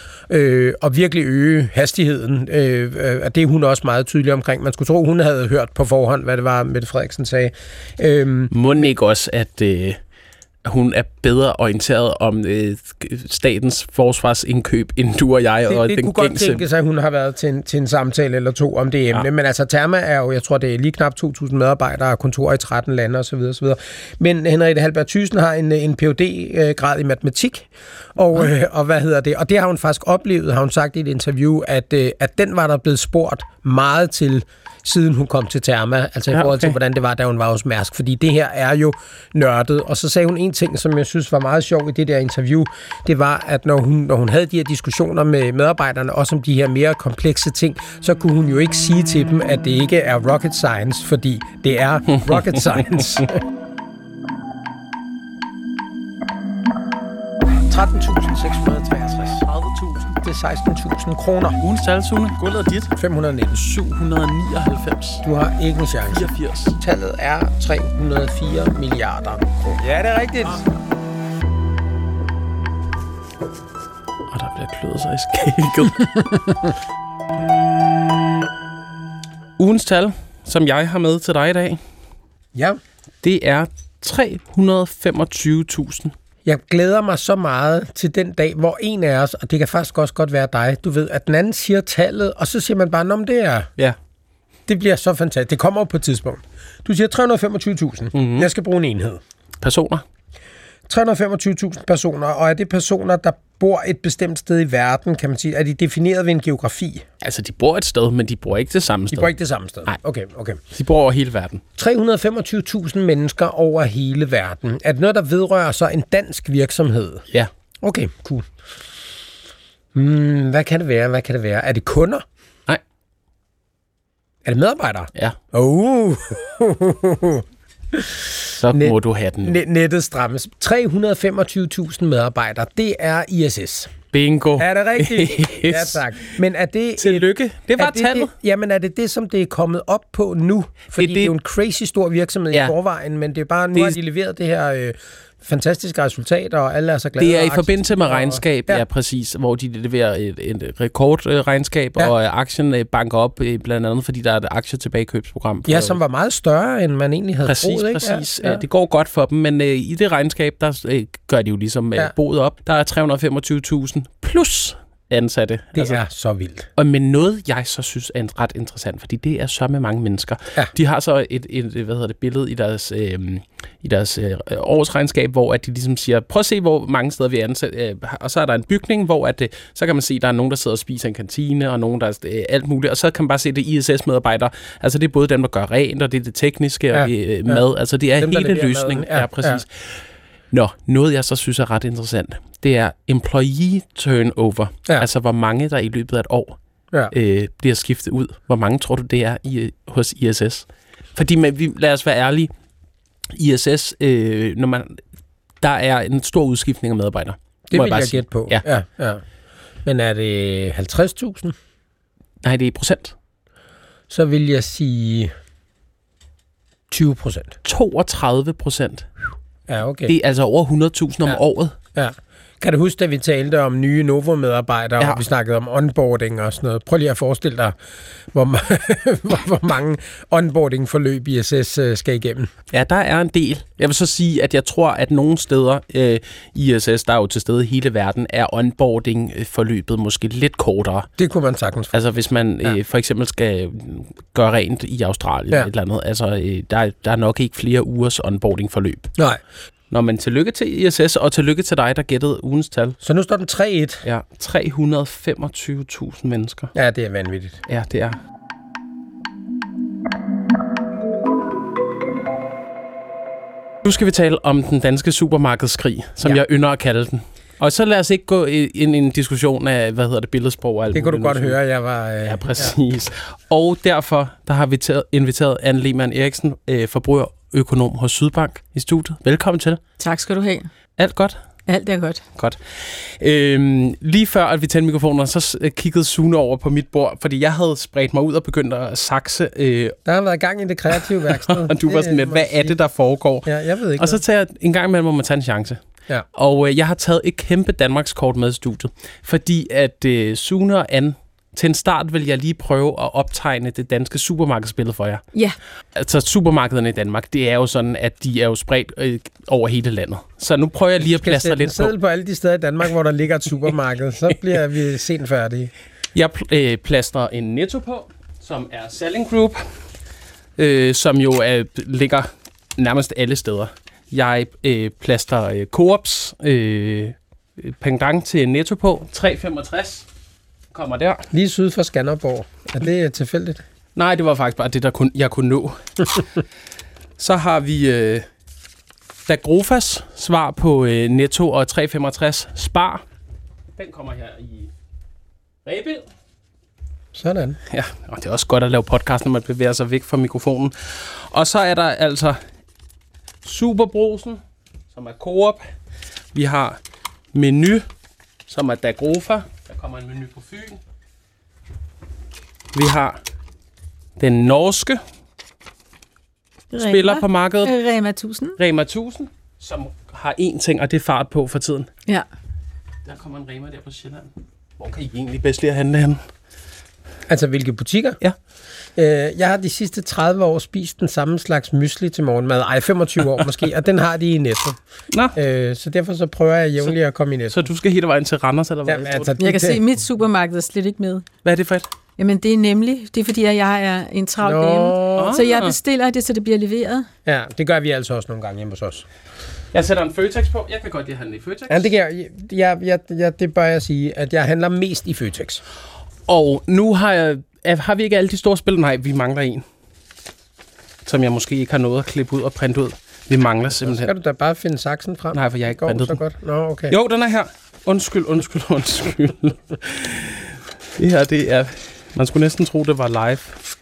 og virkelig øge hastigheden, og det er hun også meget tydelig omkring. Man skulle tro, hun havde hørt på forhånd, hvad det var, Mette Frederiksen sagde. Må ikke også, at hun er bedre orienteret om statens forsvarsindkøb, end du og jeg. Det kunne godt tænke sig, at hun har været til en samtale eller to om det emne. Ja. Men altså, Therma er jo, jeg tror, det er lige knap 2.000 medarbejdere og kontorer i 13 lande osv. Men Henriette Hallberg Thyssen har en Ph.D.-grad i matematik, og det har hun faktisk oplevet, har hun sagt i et interview, at den var der blevet spurgt meget til, siden hun kom til Therma, altså i forhold til, hvordan det var, da hun var hos Mærsk, fordi det her er jo nørdet. Og så sagde hun en ting, som jeg synes var meget sjov i det der interview, det var, at når hun havde de her diskussioner med medarbejderne, også om de her mere komplekse ting, så kunne hun jo ikke sige til dem, at det ikke er rocket science, fordi det er rocket science. 13.663. 30.000. Det er 16.000 kroner. Ugens tal, Sune. Gulvet er dit. 519. 799. Du har ikke en chance. 84. Tallet er 304 milliarder kroner. Ja, det er rigtigt. Og der bliver kløet sig i skægget. Ugens tal, som jeg har med til dig i dag, det er 325.000. Jeg glæder mig så meget til den dag, hvor en af os, og det kan faktisk også godt være dig, du ved, at den anden siger tallet, og så siger man bare, om det er. Ja. Det bliver så fantastisk. Det kommer op på et tidspunkt. Du siger 325.000. Mm-hmm. Jeg skal bruge en enhed. Personer? 325.000 personer, og er det personer, der bor et bestemt sted i verden, kan man sige? Er de defineret ved en geografi? Altså, de bor et sted, men de bor ikke det samme sted. De bor ikke det samme sted? Nej. Okay. De bor over hele verden. 325.000 mennesker over hele verden. Er det noget, der vedrører så en dansk virksomhed? Ja. Okay, cool. Hvad kan det være? Er det kunder? Nej. Er det medarbejdere? Ja. Så må du have den. Nettet strammes. 325.000 medarbejdere, det er ISS. Bingo. Er det rigtigt? Ja, tak. Men er det... Tillykke. Det var tallet. Jamen, er det som det er kommet op på nu? Fordi det er jo en crazy stor virksomhed i forvejen, men det er bare, nu har de leveret det her fantastiske resultater, og alle er så glade. Det er i forbindelse med regnskab, ja præcis, hvor de leverer et rekordregnskab, og aktien banker op, blandt andet, fordi der er et aktietilbagekøbsprogram. Ja, som var meget større, end man egentlig havde troet. Præcis. Ja. Det går godt for dem, men i det regnskab, der gør de jo ligesom boet op. Der er 325.000 plus ansatte. Det er så vildt. Og men noget, jeg så synes er ret interessant, fordi det er så med mange mennesker. Ja. De har så et billede i deres årsregnskab, hvor at de ligesom siger, prøv at se, hvor mange steder vi er ansat. Og så er der en bygning, hvor så kan man se, at der er nogen, der sidder og spiser en kantine, og nogen, der er alt muligt. Og så kan man bare se, det ISS-medarbejdere. Altså det er både dem, der gør rent, og det er det tekniske og mad. Altså det er dem, hele løsningen. Ja, præcis. Ja. Nå, noget jeg så synes er ret interessant, det er employee turnover. Ja. Altså hvor mange der i løbet af et år bliver skiftet ud. Hvor mange tror du det er hos ISS? Fordi lad os være ærlige, ISS, når man der er en stor udskiftning af medarbejdere. Det vil jeg gætte på. Ja. Ja. Men er det 50.000? Nej, det er i procent. Så vil jeg sige 20%. 32%. Ja, okay. Det er altså over 100.000 om året. Ja. Kan du huske, da vi talte om nye Novo-medarbejdere, og vi snakkede om onboarding og sådan noget? Prøv lige at forestille dig, hvor mange onboarding-forløb ISS skal igennem. Ja, der er en del. Jeg vil så sige, at jeg tror, at nogle steder ISS, der er jo til stede i hele verden, er onboarding-forløbet måske lidt kortere. Det kunne man sagtens få. Altså hvis man for eksempel skal gøre rent i Australien eller et eller andet, altså der er nok ikke flere ugers onboarding-forløb. Nej. Nå, men tillykke til ISS, og tillykke til dig, der gættede ugens tal. Så nu står den 3-1. Ja, 325.000 mennesker. Ja, det er vanvittigt. Ja, det er. Nu skal vi tale om den danske supermarkedskrig, som jeg ynder at kalde den. Og så lad os ikke gå ind i en diskussion af, billedsprog og alt. Det kunne du godt høre, jeg var... Ja, præcis. Ja. Og derfor, der har vi inviteret Anne Lehmann Eriksen, forbrugerøkonom hos Sydbank i studiet. Velkommen til. Tak skal du have. Alt godt? Alt er godt. Godt. Lige før, at vi tændte mikrofonen, så kiggede Sune over på mit bord, fordi jeg havde spredt mig ud og begyndt at sakse. Der har været gang i det kreative værksted. Og du var sådan lidt, hvad er det, der foregår? Ja, jeg ved ikke. Og så tager jeg en gang imellem, må man tage en chance. Ja. Og jeg har taget et kæmpe Danmarkskort med i studiet, fordi at Sune og Anne, til en start vil jeg lige prøve at optegne det danske supermarkedsbillede for jer. Ja. Altså supermarkederne i Danmark, det er jo sådan, at de er jo spredt over hele landet. Så nu prøver jeg lige at plastre lidt på. På alle de steder i Danmark, hvor der ligger et supermarked, så bliver vi sent færdige. Jeg plastrer en Netto på, som er Salling Group, som jo ligger nærmest alle steder. Jeg plaster Coops pendant til Netto på. 3,65 kommer der. Lige syd for Skanderborg. Er det tilfældigt? Nej, det var faktisk bare det, jeg kunne nå. Så har vi Dagrofas svar på Netto og 3,65 Spar. Den kommer her i Rebild. Sådan. Ja, og det er også godt at lave podcast, når man bevæger sig væk fra mikrofonen. Og så er der altså Superbrusen, som er Coop. Vi har Menu, som er Dagrofa. Der kommer en Menu på Fyn. Vi har den norske spiller på markedet. Rema 1000. Rema 1000, som har én ting, og det er fart på for tiden. Ja. Der kommer en Rema der på Sjælland. Hvor kan I egentlig bedst lide at handle henne? Altså, hvilke butikker? Ja. Jeg har de sidste 30 år spist den samme slags mysli til morgenmad. Ej, 25 år måske, og den har de i Netto. Nå. Så derfor så prøver jeg jævnligt at komme i Netto. Så du skal hele vejen til Randers, eller hvad? Jamen, altså, Jeg kan se, at mit supermarked er slet ikke med. Hvad er det for et? Jamen, det er fordi, at jeg er en travl dame. Så jeg bestiller det, så det bliver leveret. Ja, det gør vi altså også nogle gange hjemme hos os. Jeg sætter en Føtex på. Jeg kan godt lide at handle i Føtex. Ja, det bør jeg sige, at jeg handler mest i Føtex. Og nu har vi ikke alle de store spil. Nej, vi mangler en, som jeg måske ikke har nået at klippe ud og printe ud. Vi mangler simpelthen. Så skal du da bare finde saksen frem. Nej, for jeg har ikke printet så den. Godt. Nå, okay. Jo, den er her. Undskyld. Det her, det er... Man skulle næsten tro, det var live.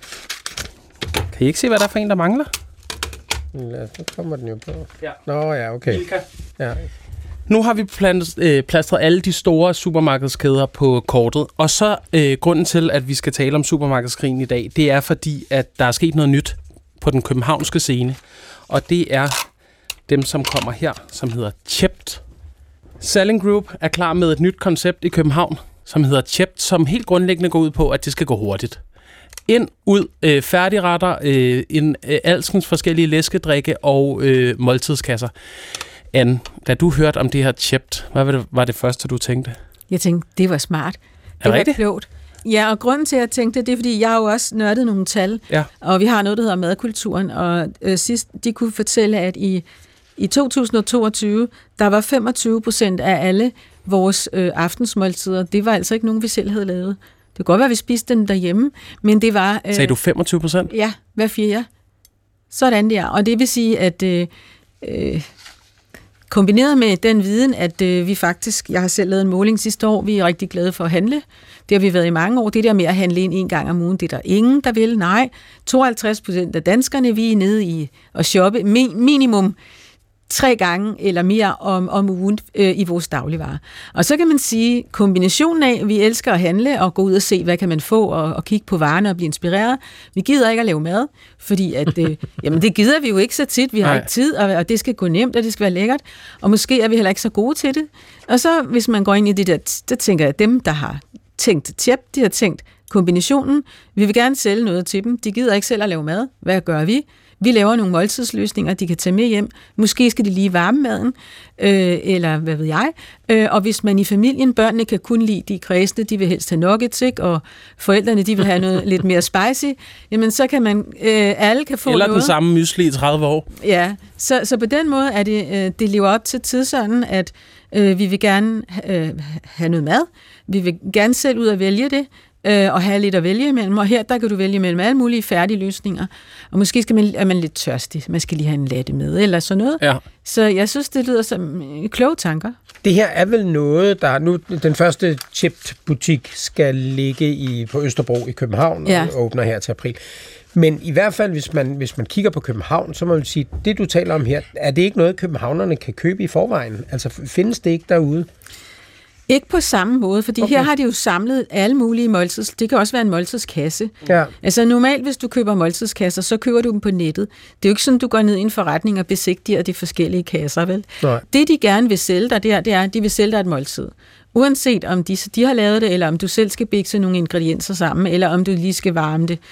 Kan I ikke se, hvad der er for en, der mangler? Ja, så kommer den jo på. Ja. Nå, ja, okay. Milka. Ja. Nu har vi plastret alle de store supermarkedskæder på kortet, og så grunden til, at vi skal tale om supermarkedskrigen i dag, det er fordi, at der er sket noget nyt på den københavnske scene, og det er dem, som kommer her, som hedder Chept. Salling Group er klar med et nyt koncept i København, som hedder Chept, som helt grundlæggende går ud på, at det skal gå hurtigt. Ind, ud, færdigretter, alskens forskellige læskedrikke og måltidskasser. Anne, da du hørte om det her Chept, hvad var det første, du tænkte? Jeg tænkte, det var smart. Det var klogt. Ja, og grunden til, at jeg tænkte det er, fordi jeg har jo også nørdet nogle tal, og vi har noget, der hedder madkulturen, og sidst de kunne fortælle, at i 2022, der var 25% af alle vores aftensmåltider, det var altså ikke nogen, vi selv havde lavet. Det kunne godt være, at vi spiste den derhjemme, men det var... Sagde du 25%? Ja, hver fjerde. Sådan der. Og det vil sige, at kombineret med den viden, at vi faktisk... Jeg har selv lavet en måling sidste år, vi er rigtig glade for at handle. Det har vi været i mange år. Det der med at handle ind en gang om ugen, det er der ingen, der vil. Nej, 52% af danskerne, vi er nede i at shoppe minimum 3 gange eller mere om ugen i vores dagligvarer. Og så kan man sige, kombinationen af, at vi elsker at handle og gå ud og se, hvad kan man få, og kigge på varerne og blive inspireret. Vi gider ikke at lave mad, fordi at, jamen det gider vi jo ikke så tit. Vi har ikke tid, og det skal gå nemt, og det skal være lækkert. Og måske er vi heller ikke så gode til det. Og så, hvis man går ind i det der tænker jeg, at dem, der har tænkt tjep, de har tænkt kombinationen. Vi vil gerne sælge noget til dem. De gider ikke selv at lave mad. Hvad gør vi? Vi laver nogle måltidsløsninger, de kan tage med hjem. Måske skal de lige varme maden, eller hvad ved jeg. Og hvis man i familien, børnene kan kun lide de kredsende, de vil helst have nuggets, ikke? Og forældrene, de vil have noget lidt mere spicy, jamen så kan man, alle kan få eller noget. Den samme mysli i 30 år. Ja, så på den måde er det lever op til tidsånden, at vi vil gerne have noget mad. Vi vil gerne selv ud og vælge det, og have lidt at vælge imellem. Og her, der kan du vælge mellem alle mulige færdige løsninger. Og måske er man lidt tørstig. Man skal lige have en latte med, eller sådan noget. Ja. Så jeg synes, det lyder som kloge tanker. Det her er vel noget, der nu den første chipped-butik skal ligge på Østerbro i København, og åbner her til april. Men i hvert fald, hvis man kigger på København, så må man sige, det du taler om her, er det ikke noget, københavnerne kan købe i forvejen? Altså, findes det ikke derude? Ikke på samme måde, fordi her har de jo samlet alle mulige måltids. Det kan også være en måltidskasse. Ja. Altså normalt, hvis du køber måltidskasser, så køber du dem på nettet. Det er jo ikke sådan, du går ned i en forretning og besigtiger de forskellige kasser, vel? Nej. Det, de gerne vil sælge dig, det er, at de vil sælge dig et måltid. Uanset om de har lavet det, eller om du selv skal bikse nogle ingredienser sammen, eller om du lige skal varme det.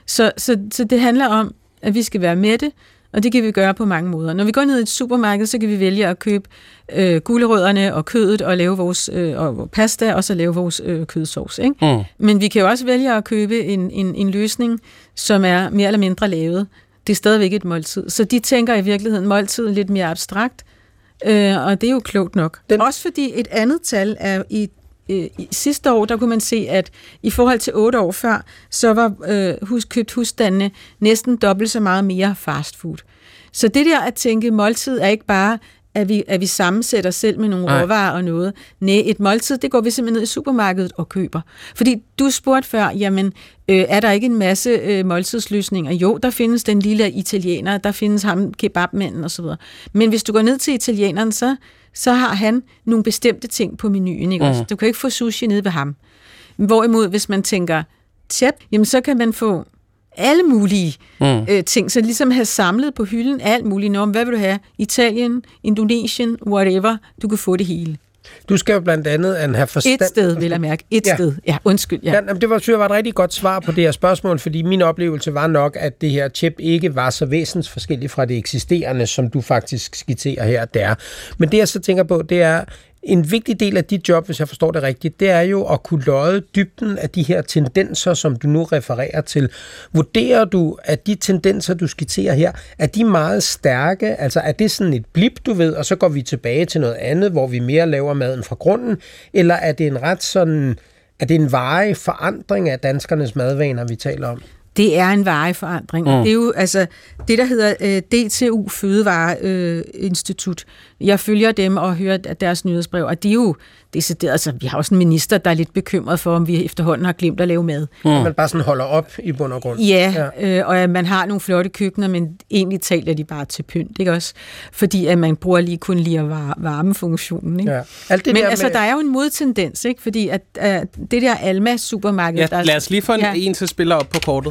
Så det handler om, at vi skal være med det, og det kan vi gøre på mange måder. Når vi går ned i et supermarked, så kan vi vælge at købe gulerødderne og kødet og lave vores og pasta, og så lave vores kødsovs. Ikke? Men vi kan jo også vælge at købe en løsning, som er mere eller mindre lavet. Det er stadigvæk et måltid. Så de tænker i virkeligheden måltid lidt mere abstrakt, og det er jo klogt nok. Også fordi et andet tal er i sidste år, der kunne man se, at i forhold til 8 år før, så var købt husstandene næsten dobbelt så meget mere fast food. Så det der at tænke måltid er ikke bare, at vi sammensætter selv med nogle råvarer og noget. Nej, et måltid, det går vi simpelthen ned i supermarkedet og køber. Fordi du spurgte før, jamen, er der ikke en masse måltidsløsninger? Jo, der findes den lille italiener, der findes ham kebabmanden osv. Men hvis du går ned til italieneren, så har han nogle bestemte ting på menuen, ikke også? Du kan ikke få sushi nede ved ham. Hvorimod, hvis man tænker tjep, jamen så kan man få alle mulige ting, så ligesom have samlet på hylden alt muligt. Hvad vil du have? Italien, Indonesien, whatever. Du kan få det hele. Du skal jo blandt andet have forstand... Et sted, vil jeg mærke. Et sted. Ja, undskyld. Ja. Ja, det var et rigtig godt svar på det her spørgsmål, fordi min oplevelse var nok, at det her chip ikke var så væsensforskelligt fra det eksisterende, som du faktisk skitserer her, der. Men det, jeg så tænker på, det er... En vigtig del af dit job, hvis jeg forstår det rigtigt, det er jo at kunne løje dybden af de her tendenser, som du nu refererer til. Vurderer du, at de tendenser, du skitserer her, er de meget stærke? Altså er det sådan et blip, du ved, og så går vi tilbage til noget andet, hvor vi mere laver maden fra grunden? Eller er det en ret sådan, er det en varig forandring af danskernes madvaner, vi taler om? Det er en varig forandring. Det er jo altså det, der hedder DTU Fødevareinstitut. Jeg følger dem og hører deres nyhedsbrev, og de er jo decideret, altså vi har også en minister, der er lidt bekymret for, om vi efterhånden har glemt at lave mad. Man bare sådan holder op i bund og grund. Ja. Og at man har nogle flotte køkkener, men egentlig taler de bare til pynt, ikke også? Fordi at man bruger kun lige at varmefunktionen, ikke? Ja. Alt det men der altså, der er jo en modtendens, ikke? Fordi at det der Alma-supermarked... Ja, lad os lige få en til spiller op på kortet.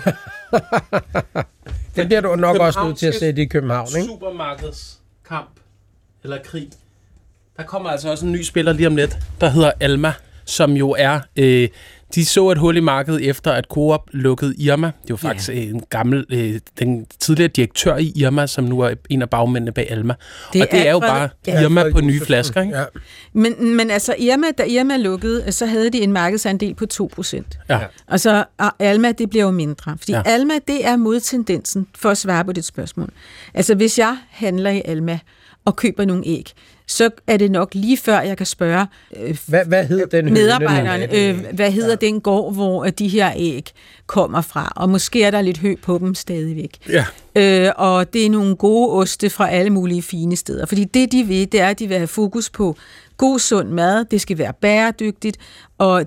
Den bliver du nok også nødt til at sætte i København, ikke? Supermarkedskamp eller krig. Der kommer altså også en ny spiller lige om lidt, der hedder Alma, som jo er... de så et hul i markedet efter, at Coop lukkede Irma. Det var faktisk en gammel... den tidligere direktør i Irma, som nu er en af bagmændene bag Alma. Og det er jo bare Irma på nye flasker, ikke? Ja. Men altså, da Irma lukkede, så havde de en markedsandel på 2%. Ja. Og så Alma, det bliver jo mindre. Fordi Alma, det er modtendensen, for at svare på dit spørgsmål. Altså, hvis jeg handler i Alma og køber nogle æg, så er det nok lige før, jeg kan spørge hvad hedder den medarbejderne, hvad hedder den gård, hvor de her æg kommer fra. Og måske er der lidt hø på dem stadigvæk. Ja. Og det er nogle gode oste fra alle mulige fine steder. Fordi det, de vil, det er, at de vil have fokus på god, sund mad, det skal være bæredygtigt, og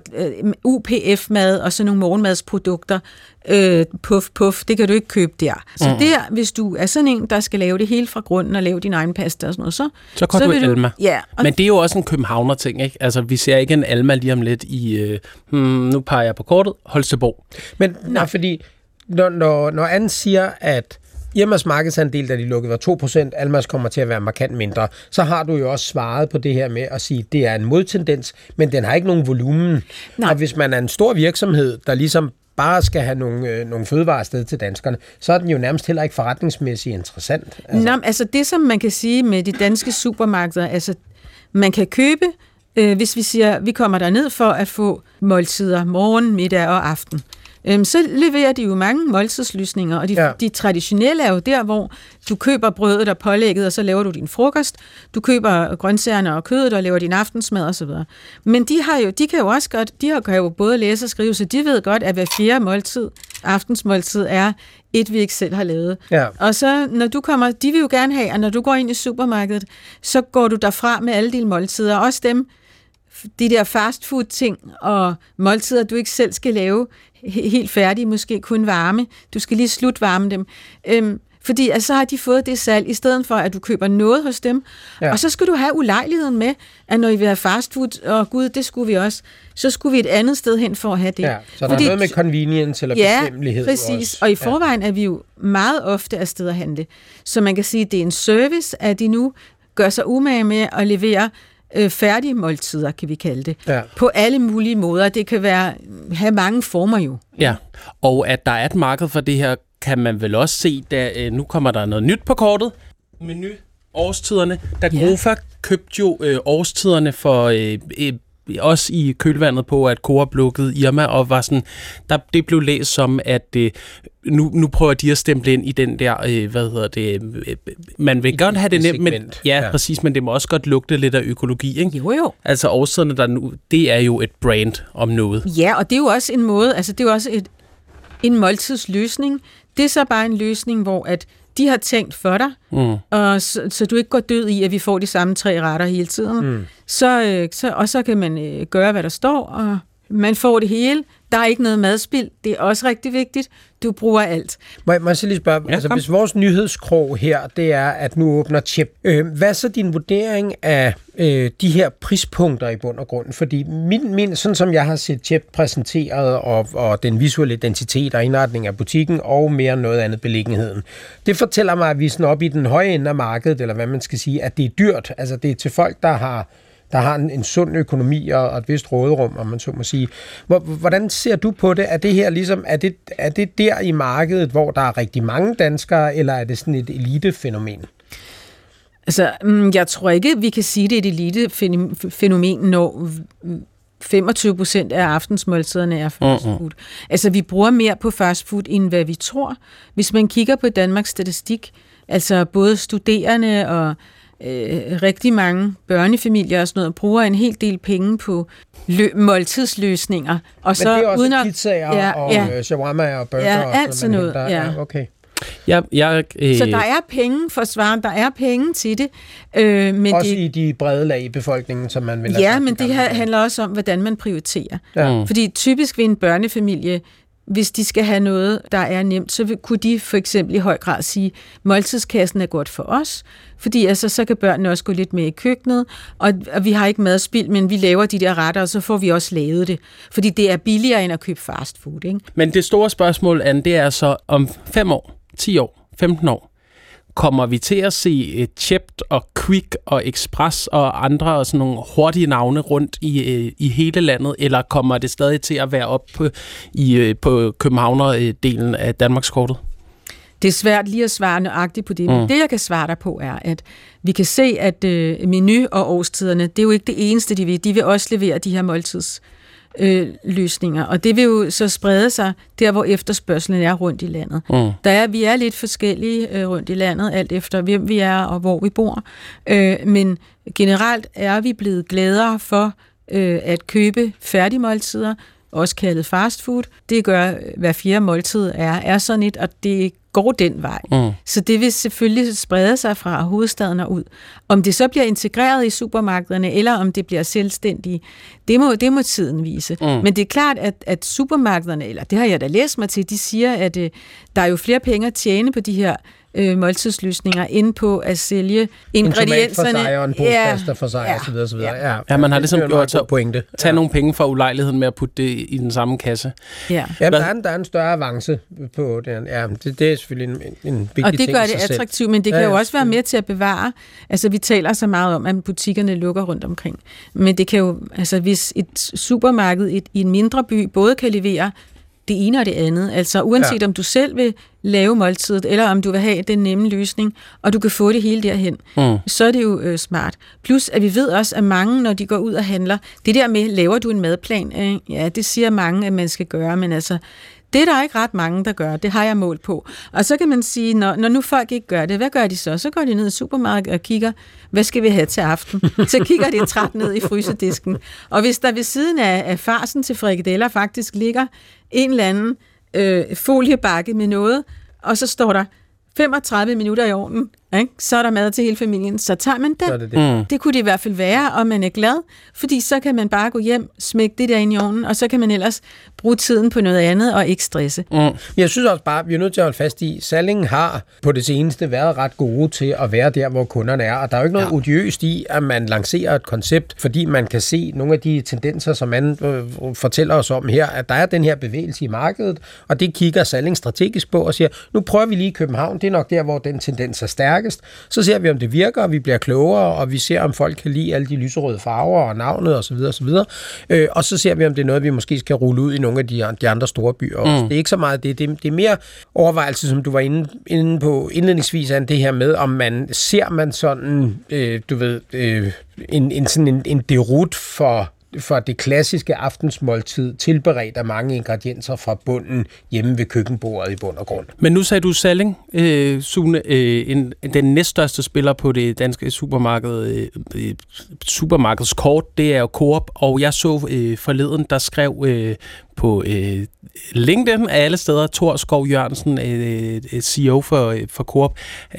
UPF-mad og sådan nogle morgenmadsprodukter, puff, det kan du ikke købe der. Så hvis du er sådan en, der skal lave det hele fra grunden og lave din egen pasta og sådan noget, så går du i Alma. Ja. Men det er jo også en københavner-ting, ikke? Altså, vi ser ikke en Alma lige om lidt i, nu peger jeg på kortet, Holstebro. Men fordi, når Anne siger, at Irmas markedsandel, da de lukkede, var 2%, Almas kommer til at være markant mindre, så har du jo også svaret på det her med at sige, at det er en modtendens, men den har ikke nogen volumen. Og hvis man er en stor virksomhed, der ligesom bare skal have nogle fødevarer afsted til danskerne, så er den jo nærmest heller ikke forretningsmæssigt interessant. Altså det, som man kan sige med de danske supermarkeder, altså man kan købe, hvis vi siger, vi kommer derned for at få måltider morgen, middag og aften. Så leverer de jo mange måltidsløsninger, og de traditionelle er jo der, hvor du køber brødet og pålægget, og så laver du din frokost. Du køber grøntsagerne og kødet og laver din aftensmad osv. Men de kan jo også godt, kan jo både læse og skrive, så de ved godt, at hver fjerde måltid, aftensmåltid, er et, vi ikke selv har lavet. Ja. Og så, når du kommer, de vil jo gerne have, at når du går ind i supermarkedet, så går du derfra med alle dine måltider, også dem, de der fastfood-ting og måltider, du ikke selv skal lave helt færdige, måske kun varme. Du skal lige slutvarme dem. Fordi så har de fået det salg, i stedet for, at du køber noget hos dem. Ja. Og så skal du have ulejligheden med, at når I vil have fastfood, og gud, det skulle vi også, så skulle vi et andet sted hen for at have det. Ja, så der er noget med convenience eller bestemmelighed. Ja, præcis. Også. Og i forvejen er vi jo meget ofte afsted at handle. Så man kan sige, at det er en service, at de nu gør sig umage med at levere færdige måltider, kan vi kalde det, på alle mulige måder. Det kan have mange former jo. Ja, og at der er et marked for det her, kan man vel også se, da nu kommer der noget nyt på kortet. Menu årstiderne. Da Grofa købte jo årstiderne for også i kølvandet på, at Coop lukkede Irma, og var sådan, det blev læst som, at nu prøver de at stemple ind i den der, man vil godt have det nemt, men, præcis, men det må også godt lugte lidt af økologi, ikke? Jo. Altså årstiderne, der nu, det er jo et brand om noget. Ja, og det er jo også en måde, altså det er jo også en måltidsløsning. Det er så bare en løsning, hvor at de har tænkt for dig, og så du ikke går død i, at vi får de samme 3 retter hele tiden. Så kan man gøre, hvad der står, og man får det hele. Der er ikke noget madspild. Det er også rigtig vigtigt. Du bruger alt. Må jeg så lige spørge, hvis vores nyhedskrog her, det er, at nu åbner CHEP. Hvad er så din vurdering af de her prispunkter i bund og grund? Fordi sådan som jeg har set CHEP præsenteret, og den visuelle identitet og indretning af butikken, og mere noget andet beliggenheden, det fortæller mig, at vi er sådan oppe i den høje ende af markedet, eller hvad man skal sige, at det er dyrt. Altså det er til folk, der har en sund økonomi og et vist råderum, om man så må sige. Hvordan ser du på det? Er det her ligesom, er det der i markedet, hvor der er rigtig mange danskere, eller er det sådan et elitefænomen? Altså, jeg tror ikke, vi kan sige, det er et elitefænomen, når 25% af aftensmåltiderne er fastfood. Altså, vi bruger mere på fastfood, end hvad vi tror. Hvis man kigger på Danmarks statistik, altså både studerende og rigtig mange børnefamilier og sådan noget, bruger en hel del penge på måltidsløsninger. Og så, men det er også pizzaer og shawarma og burger og alt sådan noget. Okay. Så der er penge for svaren, der er penge til det. Men også i de brede lag i befolkningen, som man vil have. Ja, men det handler også om, hvordan man prioriterer. Ja. Fordi typisk ved en børnefamilie, hvis de skal have noget, der er nemt, så kunne de for eksempel i høj grad sige, måltidskassen er godt for os, fordi altså, så kan børnene også gå lidt med i køkkenet, og vi har ikke madspild, men vi laver de der retter, og så får vi også lavet det. Fordi det er billigere end at købe fast food, ikke? Men det store spørgsmål, Anne, det er så om 5 år, 10 år, 15 år, kommer vi til at se CHEP og Quick og Express og andre sådan nogle hurtige navne rundt i hele landet, eller kommer det stadig til at være op på Københavner-delen af Danmarkskortet? Det er svært lige at svare nøjagtigt på det, men det, jeg kan svare dig på, er, at vi kan se, at menu og årstiderne, det er jo ikke det eneste, de vil. De vil også levere de her måltidsløsninger, og det vil jo så sprede sig der, hvor efterspørgselen er rundt i landet. Vi er lidt forskellige rundt i landet, alt efter hvem vi er og hvor vi bor, men generelt er vi blevet gladere for at købe færdigmåltider, også kaldet fast food. Det gør hver 4. måltid er sådan et, og det går den vej. Så det vil selvfølgelig sprede sig fra hovedstaden og ud. Om det så bliver integreret i supermarkederne, eller om det bliver selvstændige, det må tiden vise. Men det er klart, at supermarkederne, eller det har jeg da læst mig til, de siger, at der er jo flere penge at tjene på de her måltidsløsninger ind på at sælge ingredienserne. En tomat for sig og en postkaster for sig, og så videre, så videre. Ja, man har ligesom gjort så tage nogle penge fra ulejligheden med at putte det i den samme kasse. Ja, der er en større avance på den. Ja, det er selvfølgelig en vigtig ting. Og det gør det attraktivt, men det kan jo også være med til at bevare. Altså, vi taler så meget om, at butikkerne lukker rundt omkring. Men det kan jo, altså hvis et supermarked i en mindre by både kan levere det ene og det andet. Altså uanset om du selv vil lave måltidet, eller om du vil have den nemme løsning, og du kan få det hele derhen, så er det jo smart. Plus, at vi ved også, at mange, når de går ud og handler, det der med, laver du en madplan? Ja, det siger mange, at man skal gøre, men altså, det er der ikke ret mange, der gør. Det har jeg målt på. Og så kan man sige, når nu folk ikke gør det, hvad gør de så? Så går de ned i supermarkedet og kigger, hvad skal vi have til aften? Så kigger de træt ned i frysedisken. Og hvis der ved siden af farsen til frikadeller faktisk ligger en eller anden foliebakke med noget, og så står der 35 minutter i ovnen, ikke? Så er der mad til hele familien, så tager man den. Det kunne det i hvert fald være, og man er glad, fordi så kan man bare gå hjem, smække det der ind i ovnen, og så kan man ellers bruge tiden på noget andet og ikke stresse. Jeg synes også bare, vi er nødt til at holde fast i, Salling har på det seneste været ret gode til at være der, hvor kunderne er, og der er jo ikke noget odiøst i, at man lancerer et koncept, fordi man kan se nogle af de tendenser, som man fortæller os om her, at der er den her bevægelse i markedet, og det kigger Salling strategisk på og siger, nu prøver vi lige i København, det er nok der, hvor den tendens er stærkest. Så ser vi, om det virker, og vi bliver klogere, og vi ser, om folk kan lide alle de lyserøde farver og navnet osv. Og så ser vi, om det er noget, vi måske skal rulle ud i nogle af de andre store byer også. Det er ikke så meget det. Det er mere overvejelse, som du var inde på indledningsvis, af det her med, om man ser sådan, en derut for det klassiske aftensmåltid, tilberedt af mange ingredienser fra bunden hjemme ved køkkenbordet i bund og grund. Men nu sagde du Salling, Sune, den næststørste spiller på det danske supermarkedskort, det er jo Coop, og jeg så forleden, der skrev på LinkedIn af alle steder, Thor Skov Jørgensen, CEO for Coop,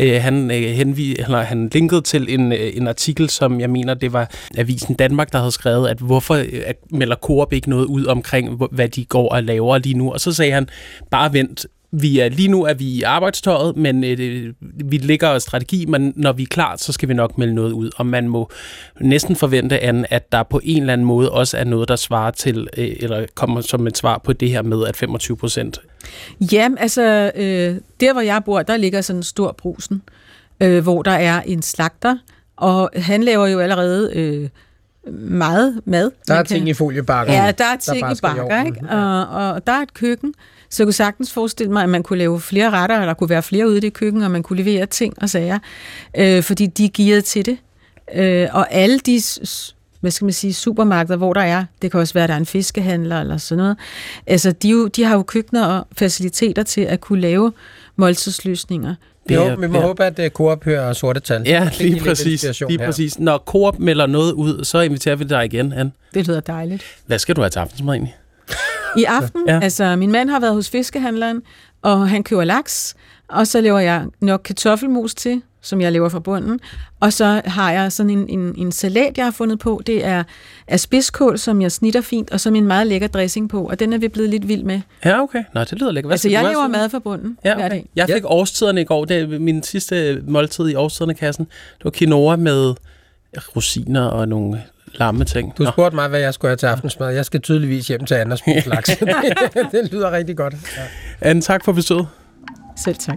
han linkede til en artikel, som jeg mener, det var Avisen Danmark, der havde skrevet, at hvorfor melder Coop ikke noget ud omkring, hvad de går og laver lige nu. Og så sagde han, bare vent, lige nu er vi i arbejdstøjet, men vi lægger strategi, men når vi er klar, så skal vi nok melde noget ud. Og man må næsten forvente, at der på en eller anden måde også er noget, der svarer til, eller kommer som et svar på det her med, at 25%. Ja, altså der hvor jeg bor, der ligger sådan en stor Brugsen, hvor der er en slagter, og han laver jo allerede meget mad. Der er ting i foliebakker. Ja, der er ting i bakker, ikke? Og der er et køkken, så jeg kunne sagtens forestille mig, at man kunne lave flere retter, eller der kunne være flere ude i det køkken, og man kunne levere ting og sager, fordi de er gearet til det. Og alle de, hvad skal man sige, supermarkeder, hvor der er, det kan også være, at der er en fiskehandler eller sådan noget, altså de har jo køkkener og faciliteter til at kunne lave måltidsløsninger. Jo, vi må håbe, at Coop hører sorte tal. Ja, lige præcis. Når Coop melder noget ud, så inviterer vi dig igen, Anne. Det lyder dejligt. Hvad skal du have til aftensmad egentlig? I aften? Ja. Altså, min mand har været hos fiskehandleren, og han køber laks, og så laver jeg nok kartoffelmos til, som jeg laver fra bunden, og så har jeg sådan en salat, jeg har fundet på. Det er spidskål, som jeg snitter fint, og så en meget lækker dressing på, og den er vi blevet lidt vild med. Ja, okay. Nå, det lyder lækkert. Altså, jeg laver mad fra bunden hver dag. Jeg fik årstiderne i går. Det er min sidste måltid i årstiderne-kassen. Det var quinoa med rosiner og nogle lamme ting. Du spurgte mig, hvad jeg skulle have til aftensmad. Jeg skal tydeligvis hjem til Anders spise laks. Det lyder rigtig godt. Ja. Anne, tak for besøget. Selv tak.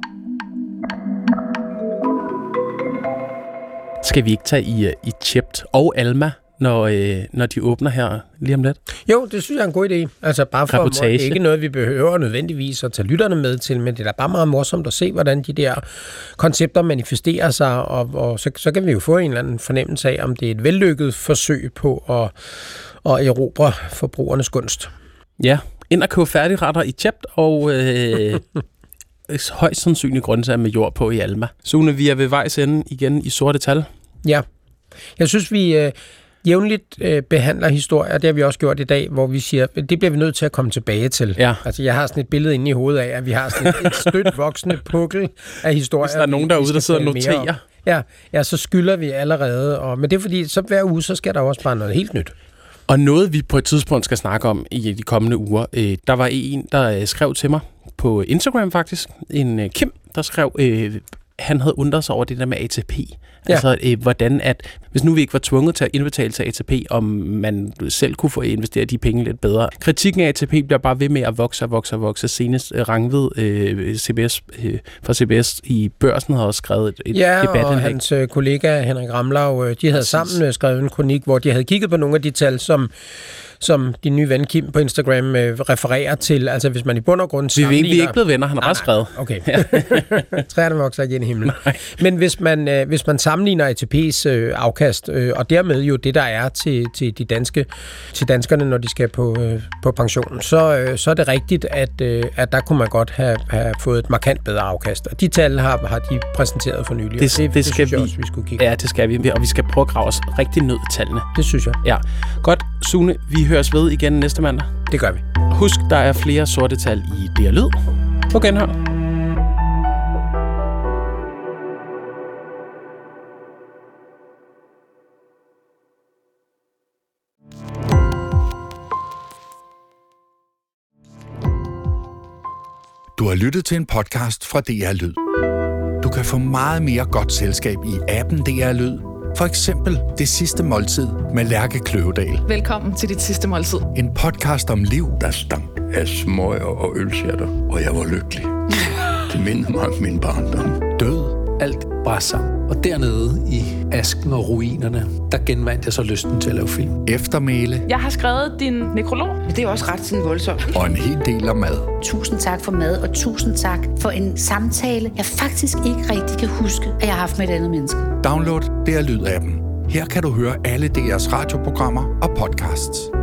Skal vi ikke tage i Chipt og Alma, når de åbner her lige om lidt? Jo, det synes jeg er en god idé. Altså bare for ikke noget, vi behøver nødvendigvis at tage lytterne med til, men det er da bare meget morsomt at se, hvordan de der koncepter manifesterer sig, og så kan vi jo få en eller anden fornemmelse af, om det er et vellykket forsøg på at erobre forbrugernes gunst. Ja, ind og købe færdigretter i Chipt, og højst sandsynligt grøntsager med jord på i Alma. Sune, vi er ved vejs ende igen i sorte tal. Ja, jeg synes, vi jævnligt behandler historier, det har vi også gjort i dag, hvor vi siger, det bliver vi nødt til at komme tilbage til. Ja. Altså, jeg har sådan et billede inde i hovedet af, at vi har sådan et stødt voksende pukkel af historier. Hvis der er nogen derude, der sidder og noterer. Ja, så skylder vi allerede. Men det er fordi, så hver uge, så skal der også bare noget helt nyt. Og noget, vi på et tidspunkt skal snakke om i de kommende uger, der var en, der skrev til mig på Instagram faktisk, en Kim, der skrev, han havde undret sig over det der med ATP. Ja. Altså, hvordan at, hvis nu vi ikke var tvunget til at indbetale til ATP, om man selv kunne få investeret de penge lidt bedre. Kritikken af ATP bliver bare ved med at vokse. Senest Rangvid CBS fra CBS i Børsen har også skrevet et debatindlæg. Ja, og hans kollega Henrik Ramlau, de havde sammen skrevet en kronik, hvor de havde kigget på nogle af de tal, som din nye ven Kim på Instagram refererer til. Altså, hvis man i bund og grund sammenligner... Vi er ikke blevet venner, han har bare skrevet. Okay. Træerne vokser igen i himlen. Nej. Men hvis man sammenligner ATP's afkast, og dermed jo det, der er til danskerne, når de skal på pensionen, så er det rigtigt, at der kunne man godt have fået et markant bedre afkast. Og de tal har de præsenteret for nylig. Det skal vi også, vi skulle kigge. Ja, det skal vi. Og vi skal prøve at grave os rigtig ned i tallene. Det synes jeg. Ja. Godt, Sune, vi høres ved igen næste mandag. Det gør vi. Husk, der er flere sorte tal i DR Lyd. På genhør. Du har lyttet til en podcast fra DR Lyd. Du kan få meget mere godt selskab i appen DR Lyd. For eksempel Det sidste måltid med Lærke Kløvedal. Velkommen til Dit sidste måltid. En podcast om liv, der stank af smøger og ølsjerter, og jeg var lykkelig. Det minder mig om min barndom. Død, alt bræt sammen. Og dernede i asken og ruinerne, der genvandt jeg så lysten til at lave film. Eftermæle. Jeg har skrevet din nekrolog. Det er også ret sådan voldsomt. Og en hel del af mad. Tusind tak for mad, og tusind tak for en samtale, jeg faktisk ikke rigtig kan huske, at jeg har haft med et andet menneske. Download DR Lyd-appen. Her kan du høre alle DR's radioprogrammer og podcasts.